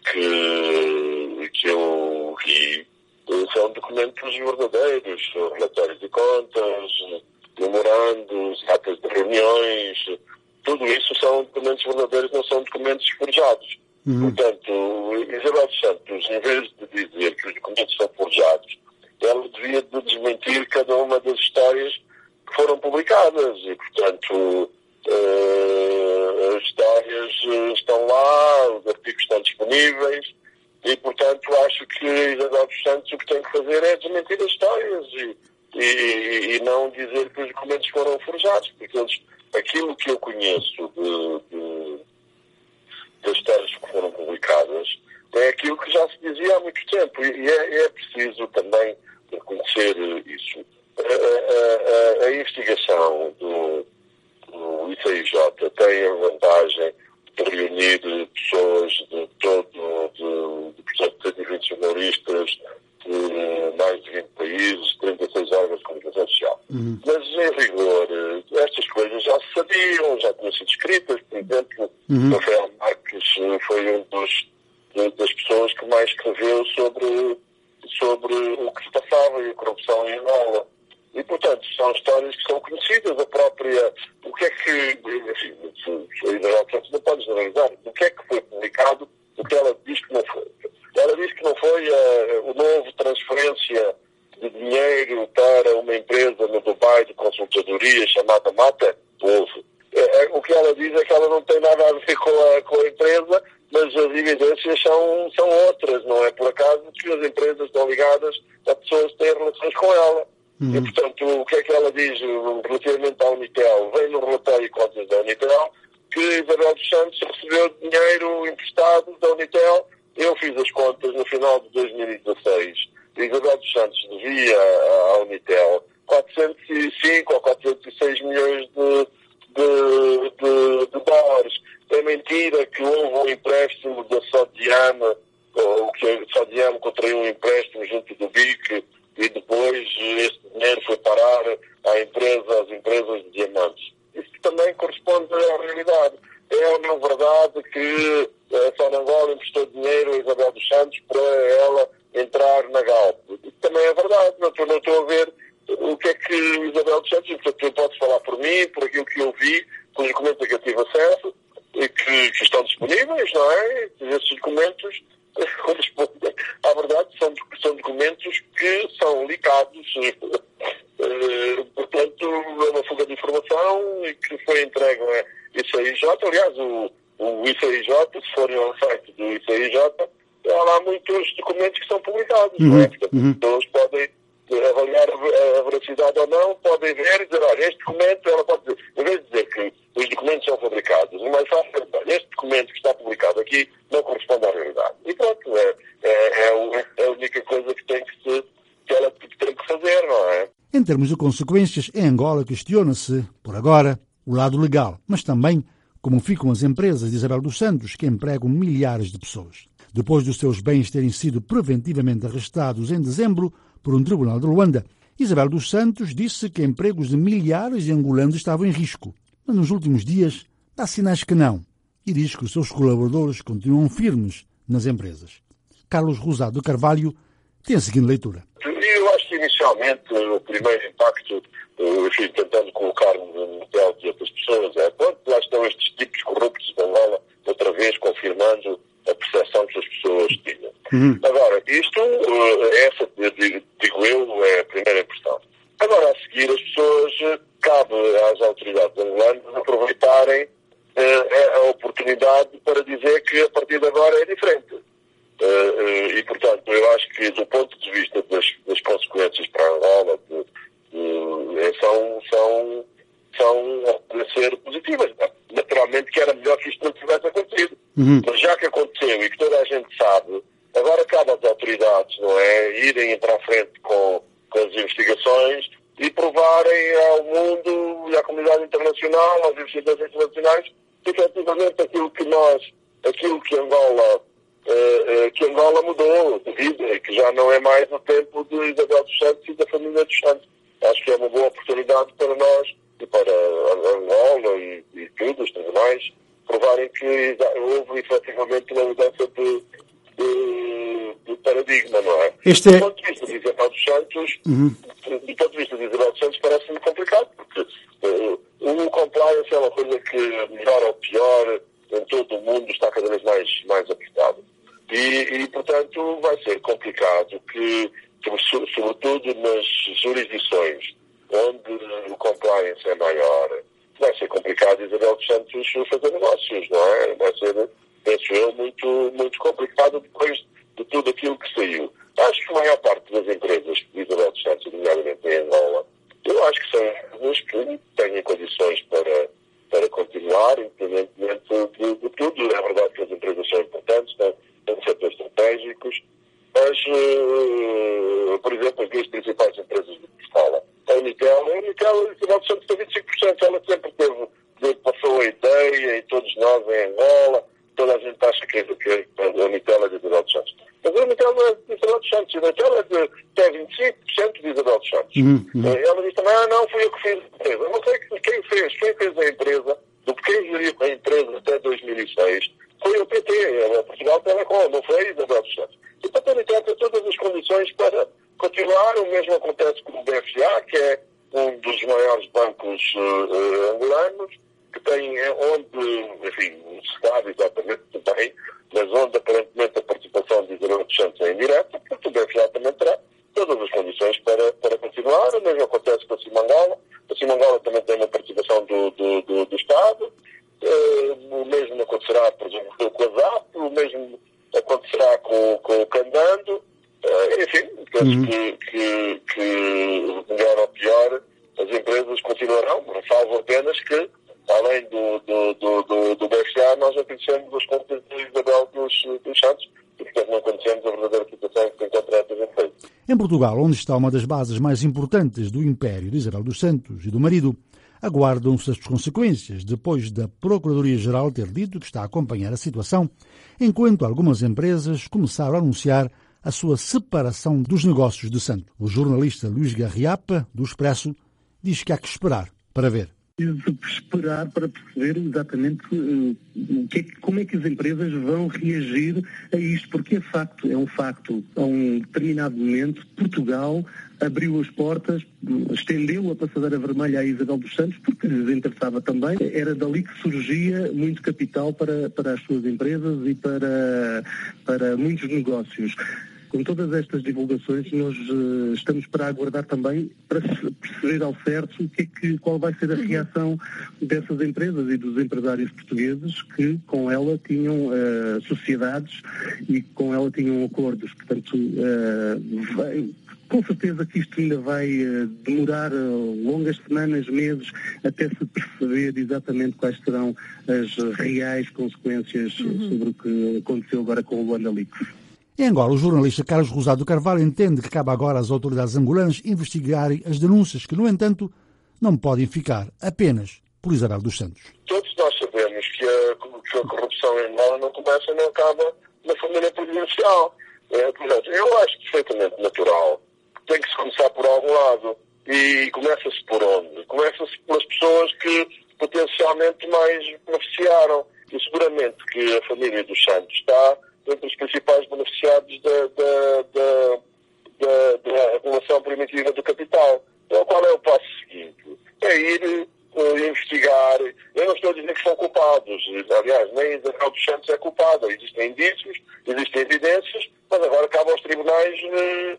C: que, que eu vi, são documentos verdadeiros, relatórios de contas, memorandos, atas de reuniões, tudo isso são documentos verdadeiros, não são documentos forjados. Uhum. Portanto, Isabel dos Santos, em vez de dizer que os documentos são forjados, ela devia de desmentir cada uma das histórias que foram publicadas e, portanto, uh, as histórias estão lá, os artigos estão disponíveis e, portanto, acho que Isabel dos Santos o que tem que fazer é desmentir as histórias e, e, e não dizer que os documentos foram forjados, porque eles, aquilo que eu conheço de, de, das histórias que foram publicadas é aquilo que já se dizia há muito tempo e é, é preciso também reconhecer isso. A, a, a, a investigação do, do I C I J tem a vantagem de reunir pessoas de todo, de, de, portanto, de vinte jornalistas de mais de vinte países, trinta e seis órgãos de comunicação social. Uhum. Mas, em rigor, estas coisas já se sabiam, já tinham sido escritas. Por exemplo, uhum. Rafael Marques foi um dos, de, das pessoas que mais escreveu sobre, sobre o que se passava e a corrupção em Angola. E, portanto, são histórias que são conhecidas, a própria... O que é que... Enfim, a Isabel dos Santos não pode generalizar. O que é que foi publicado, o que ela diz que não foi. Ela diz que não foi uh, o novo transferência de dinheiro para uma empresa no Dubai de consultadoria chamada Mata. Houve. É, é, o que ela diz é que ela não tem nada a ver com a, com a empresa, mas as evidências são, são outras. Não é por acaso que as empresas estão ligadas a pessoas que têm relações com ela. Uhum. E, portanto, o que é que ela diz relativamente à Unitel? Vem no relatório de contas da Unitel que Isabel dos Santos recebeu dinheiro emprestado da Unitel. Eu fiz as contas no final de dois mil e dezasseis. Isabel dos Santos devia à Unitel quatrocentos e cinco ou quatrocentos e seis milhões de, de, de, de dólares. É mentira que houve um empréstimo da Sodiana contraiu um empréstimo junto do B I C e depois esse dinheiro foi parar à empresa, às empresas de diamantes. Isso também corresponde à realidade. É ou não verdade que a Sonangol emprestou dinheiro a Isabel dos Santos para ela entrar na Galp? Isso também é verdade. Não estou, não estou a ver o que é que Isabel dos Santos, portanto, eu posso falar por mim, por aquilo que eu vi, pelos documentos a que eu tive acesso e que, que estão disponíveis, não é? Esses documentos correspondem à verdade, são, são documentos que são licados, uh, portanto, é uma fuga de informação e que foi entregue a I C I J. Aliás, o, o I C I J, se forem ao site do I C I J, há lá muitos documentos que são publicados, uhum, não é? Portanto, uhum. Todos podem avaliar a veracidade ou não, podem ver e dizer, olha, este documento, ela pode dizer, em vez de dizer que os documentos são fabricados, o mais fácil é dizer, este documento que está publicado aqui não corresponde à realidade. E pronto, é, é, é, é a única coisa que, tem que, se, que ela tem que fazer, não é?
D: Em termos de consequências, em Angola questiona-se, por agora, o lado legal, mas também como ficam as empresas de Isabel dos Santos, que empregam milhares de pessoas. Depois dos seus bens terem sido preventivamente arrestados em dezembro por um tribunal de Luanda, Isabel dos Santos disse que empregos de milhares de angolanos estavam em risco. Mas nos últimos dias dá sinais que não e diz que os seus colaboradores continuam firmes nas empresas. Carlos Rosado de Carvalho tem a seguinte leitura.
C: Eu acho que inicialmente o primeiro impacto, enfim, tentando colocar-me no papel de outras pessoas, é pronto, lá estão estes tipos corruptos de Angola, outra vez confirmando a percepção que as pessoas tinham. Uhum. Agora, isto, essa, digo eu, é a primeira impressão. Agora, a seguir, as pessoas, cabe às autoridades angolanas aproveitarem uh, a oportunidade para dizer que a partir de agora é diferente. Uh, uh, e, portanto, eu acho que, do ponto de vista das, das consequências para a Angola, de, de, são, são, são a ser positivas. Naturalmente que era melhor que isto não tivesse acontecido. Uhum. Mas já que aconteceu e que toda a gente sabe, agora cabe às autoridades, não é, irem para a frente com, com as investigações e provarem ao mundo e à comunidade internacional, aos investigadores internacionais, que efetivamente aquilo que nós, aquilo que Angola, uh, uh, que Angola mudou de vida, que já não é mais o tempo de Isabel dos Santos e da família dos Santos. Acho que é uma boa oportunidade para nós e para Angola e, e tudo, os tribunais, provarem que houve efetivamente uma mudança de, de, de paradigma, não é?
D: Este é...
C: Do ponto de vista de Isabel dos Santos, uhum. do ponto de vista de Isabel dos Santos parece-me complicado, porque uh, o compliance é uma coisa que, melhor ou pior, em todo o mundo está cada vez mais, mais apertado. E, e, portanto, vai ser complicado que, sobretudo nas jurisdições onde o compliance é maior, vai ser complicado Isabel dos Santos fazer negócios, não é? Vai ser, penso eu, muito, muito complicado depois de tudo aquilo que saiu. Acho que a maior parte das empresas de Isabel dos Santos, nomeadamente em Angola, eu acho que são empresas que têm condições para, para continuar, independentemente de, de tudo. É verdade que as empresas são importantes, têm, têm setores estratégicos, mas, uh, por exemplo, as duas principais empresas de escola, a Unitel, a Unitel, Isabel dos Santos tem vinte e cinco por cento, ela sempre teve, passou a ideia, e todos nós em Angola, toda a gente acha que, que a Unitel é de Isabel dos Santos. Mas a Unitel não é de Isabel dos Santos, a Unitel é de, tem vinte e cinco por cento de Isabel dos Santos. Uhum, uhum. Ela diz também, ah não, fui eu que fiz a empresa. Eu não sei quem fez, quem fez a empresa, do que quem geriu a empresa até dois mil e seis, foi o P T, a Portugal Telecom, não foi a Isabel dos Santos. E portanto a Unitel tem todas as condições para continuar. O mesmo acontece com o B F A, que é um dos maiores bancos uh, angolanos, que tem, onde, enfim, não se sabe exatamente bem, mas onde aparentemente a participação de Isabel dos Santos é indireta, porque o B F A também terá todas as condições para, para continuar. O mesmo acontece com a Cimangola. A Cimangola também tem uma participação do, do, do, do Estado. Uh, o mesmo acontecerá, por exemplo, com a ZAP, o mesmo acontecerá com, com o Candando. Uh, enfim, penso uhum. que, que, que, melhor ou pior, as empresas continuarão, salvo apenas que, além do, do, do, do, do B F A, nós não conhecemos as contas de Isabel dos, dos Santos e, portanto, não conhecemos a verdadeira situação que se encontra essas empresas.
D: Em Portugal, onde está uma das bases mais importantes do império de Isabel dos Santos e do marido, aguardam-se as consequências depois da Procuradoria-Geral ter dito que está a acompanhar a situação, enquanto algumas empresas começaram a anunciar a sua separação dos negócios de Santos. O jornalista Luís Garriapa, do Expresso, diz que há que esperar para ver.
I: Preciso esperar para perceber exatamente uh, o que é, como é que as empresas vão reagir a isto, porque é facto, é um facto. A um determinado momento, Portugal abriu as portas, estendeu a passadeira vermelha à Isabel dos Santos, porque lhes interessava também. Era dali que surgia muito capital para, para as suas empresas e para, para muitos negócios. Com todas estas divulgações, nós uh, estamos para aguardar também, para perceber ao certo o que é que, qual vai ser a reação dessas empresas e dos empresários portugueses que com ela tinham uh, sociedades e com ela tinham acordos. Portanto, uh, vai, com certeza que isto ainda vai uh, demorar uh, longas semanas, meses, até se perceber exatamente quais serão as reais consequências uhum. sobre o que aconteceu agora com o Luanda Leaks.
D: Em Angola, o jornalista Carlos Rosado Carvalho entende que cabe agora às autoridades angolanas investigarem as denúncias que, no entanto, não podem ficar apenas por Isabel dos Santos.
C: Todos nós sabemos que a, que a corrupção em Angola não começa e não acaba na família presidencial. É, portanto, eu acho perfeitamente natural que tem que se começar por algum lado. E começa-se por onde? Começa-se pelas pessoas que potencialmente mais beneficiaram. E seguramente que a família dos Santos está entre os principais beneficiados da, da, da, da, da regulação primitiva do capital. Então, qual é o passo seguinte? É ir uh, investigar. Eu não estou a dizer que são culpados. Aliás, nem Isabel dos Santos é culpada. Existem indícios, existem evidências, mas agora cabe aos tribunais uh,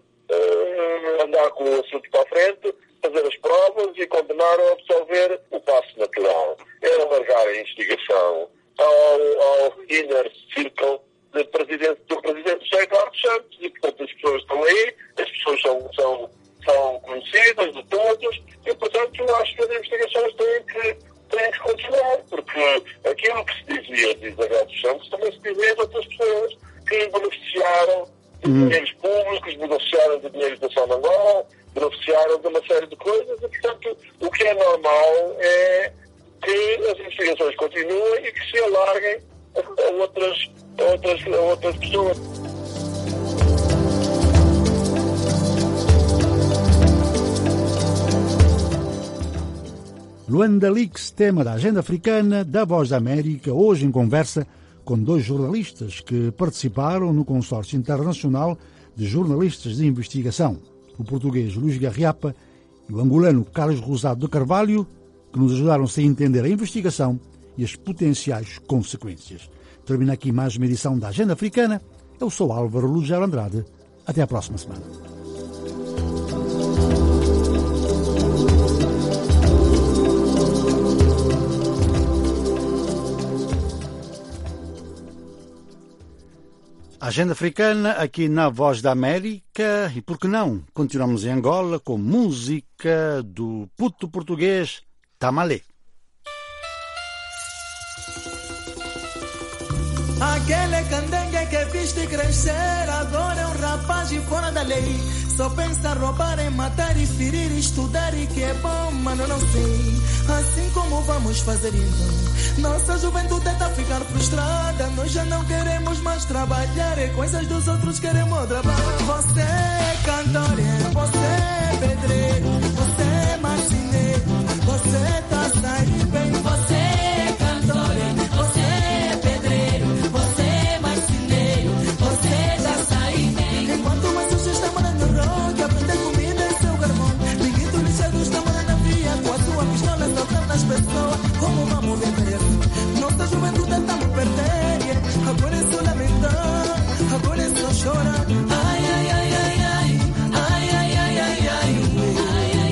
C: uh, andar com o assunto para a frente, fazer as provas e condenar ou absolver. O passo natural é alargar a investigação ao, ao inner circle do presidente, do presidente José Eduardo Santos, e portanto as pessoas estão aí, as pessoas são, são, são conhecidas de todos, e portanto eu acho que as investigações têm que, têm que continuar, porque aquilo que se dizia de Isabel dos Santos também se dizia de outras pessoas que beneficiaram de uhum. dinheiros públicos, beneficiaram de dinheiros da São Angola, beneficiaram de uma série de coisas, e portanto o que é normal é que as investigações continuem e que se alarguem a, a outras A outras, a outras pessoas.
D: Luanda Leaks, tema da agenda africana da Voz da América, hoje em conversa com dois jornalistas que participaram no consórcio internacional de jornalistas de investigação, o português Luís Garriapa e o angolano Carlos Rosado de Carvalho, que nos ajudaram a entender a investigação e as potenciais consequências. Termina aqui mais uma edição da Agenda Africana. Eu sou Álvaro Lugero Andrade. Até a próxima semana. Agenda Africana aqui na Voz da América. E por que não? Continuamos em Angola com música do puto português Tamalé.
V: Aquele candengue que viste crescer, agora é um rapaz de fora da lei. Só pensa roubar, em matar e ferir, estudar e que é bom, mano, não sei. Assim como vamos fazer então? Nossa juventude tenta ficar frustrada. Nós já não queremos mais trabalhar, é coisas dos outros queremos trabalhar. Você é cantor, você é pedreiro, você é marceneiro, você tá saindo bem, você é cantor, você é pedreiro, você é marceneiro, você tá saindo bem. Enquanto mais você está morando no rock, aprender comida é seu garmão. Liguito lixado está morando na via, com a sua pistola soltando as pessoas. Como vamos viver? Nossa juventude estamos perdendo. Agora é só lamentar, agora é só chorar. Ai, ai, ai, ai, ai, ai, ai, ai, ai, ai, ai.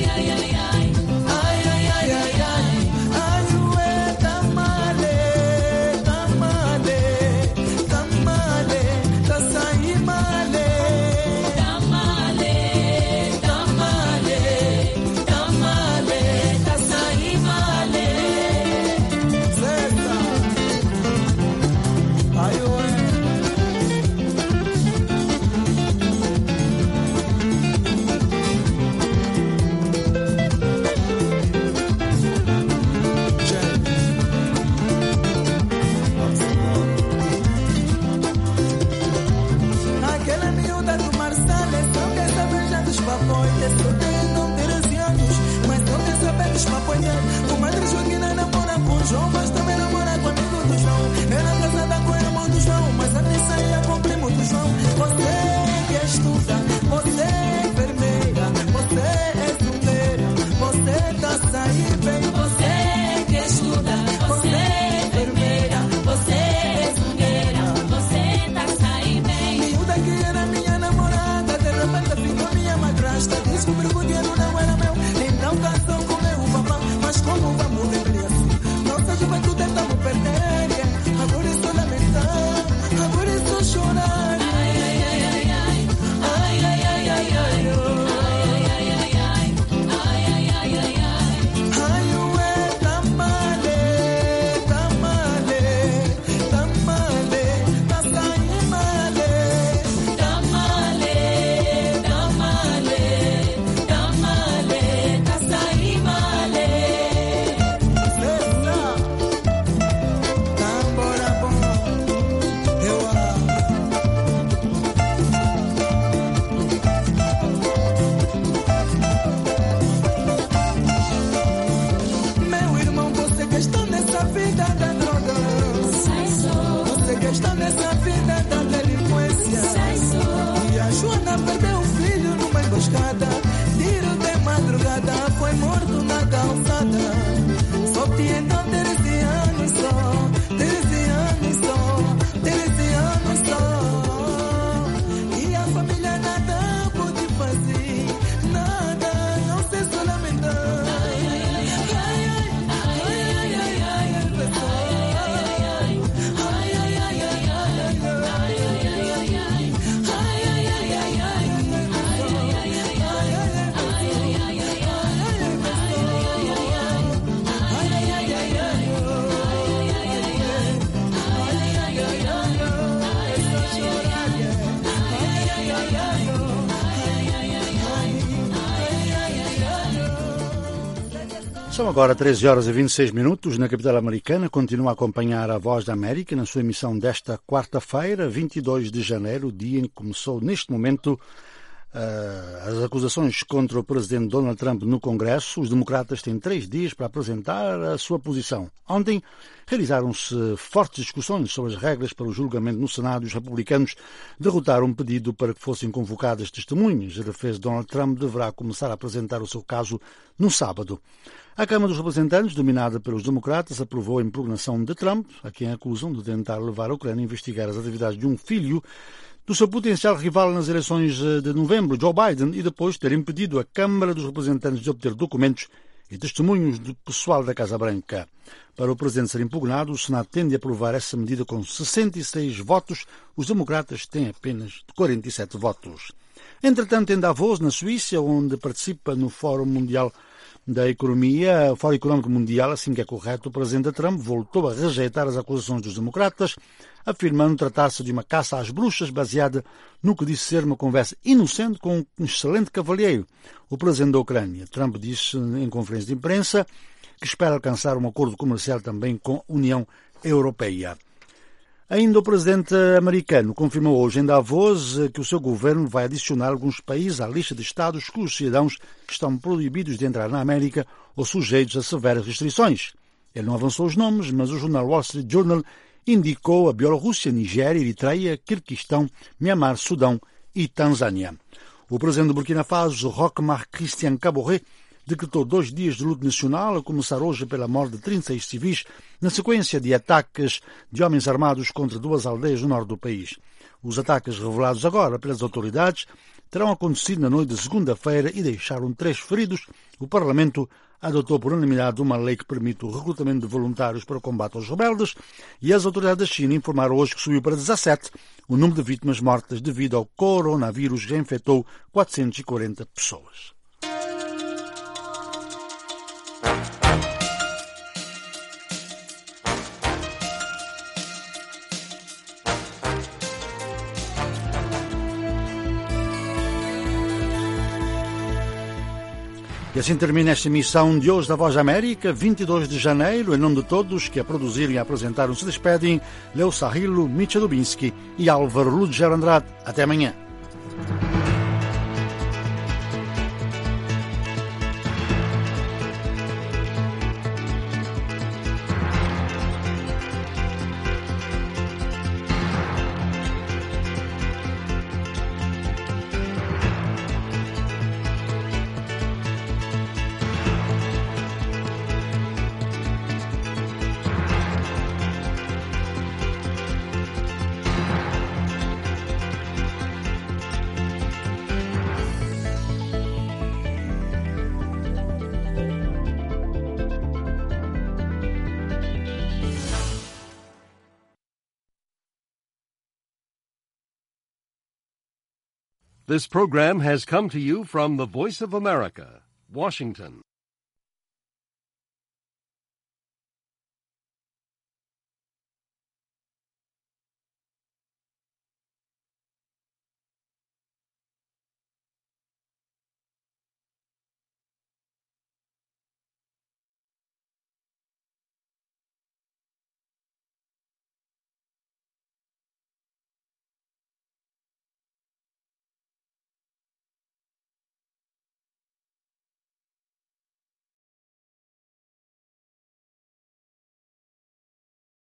D: São agora treze horas e vinte e seis minutos na capital americana. Continua a acompanhar a Voz da América na sua emissão desta quarta-feira, vinte e dois de janeiro, dia em que começou neste momento uh, as acusações contra o presidente Donald Trump no Congresso. Os democratas têm três dias para apresentar a sua posição. Ontem realizaram-se fortes discussões sobre as regras para o julgamento no Senado e os republicanos derrotaram um pedido para que fossem convocadas testemunhas. A defesa de Donald Trump deverá começar a apresentar o seu caso no sábado. A Câmara dos Representantes, dominada pelos democratas, aprovou a impugnação de Trump, a quem acusam de tentar levar a Ucrânia a investigar as atividades de um filho do seu potencial rival nas eleições de novembro, Joe Biden, e depois ter impedido a Câmara dos Representantes de obter documentos e testemunhos do pessoal da Casa Branca. Para o presidente ser impugnado, o Senado tende a aprovar essa medida com sessenta e seis votos. Os democratas têm apenas quarenta e sete votos. Entretanto, em Davos, na Suíça, onde participa no Fórum Mundial da Economia, o Fórum Económico Mundial, assim que é correto, o presidente Trump voltou a rejeitar as acusações dos democratas, afirmando tratar-se de uma caça às bruxas baseada no que disse ser uma conversa inocente com um excelente cavalheiro, o presidente da Ucrânia. Trump disse em conferência de imprensa que espera alcançar um acordo comercial também com a União Europeia. Ainda o presidente americano confirmou hoje em Davos que o seu governo vai adicionar alguns países à lista de estados cujos cidadãos estão proibidos de entrar na América ou sujeitos a severas restrições. Ele não avançou os nomes, mas o jornal Wall Street Journal indicou a Bielorrússia, Nigéria, Eritreia, Quirguistão, Mianmar, Sudão e Tanzânia. O presidente do Burkina Faso, Roch-Marc Christian Kaboré, decretou dois dias de luto nacional, a começar hoje pela morte de trinta e seis civis, na sequência de ataques de homens armados contra duas aldeias no norte do país. Os ataques revelados agora pelas autoridades terão acontecido na noite de segunda-feira e deixaram três feridos. O Parlamento adotou por unanimidade uma lei que permite o recrutamento de voluntários para o combate aos rebeldes e as autoridades da China informaram hoje que subiu para dezassete o número de vítimas mortas devido ao coronavírus que já infectou quatrocentas e quarenta pessoas. E assim termina esta emissão de hoje da Voz da América, vinte e dois de janeiro. Em nome de todos que a produziram e a apresentaram se despedem, Leo Sahilo, Mitcha Dubinsky e Álvaro Ludger Andrade. Até amanhã.
J: This program has come to you from the Voice of America, Washington.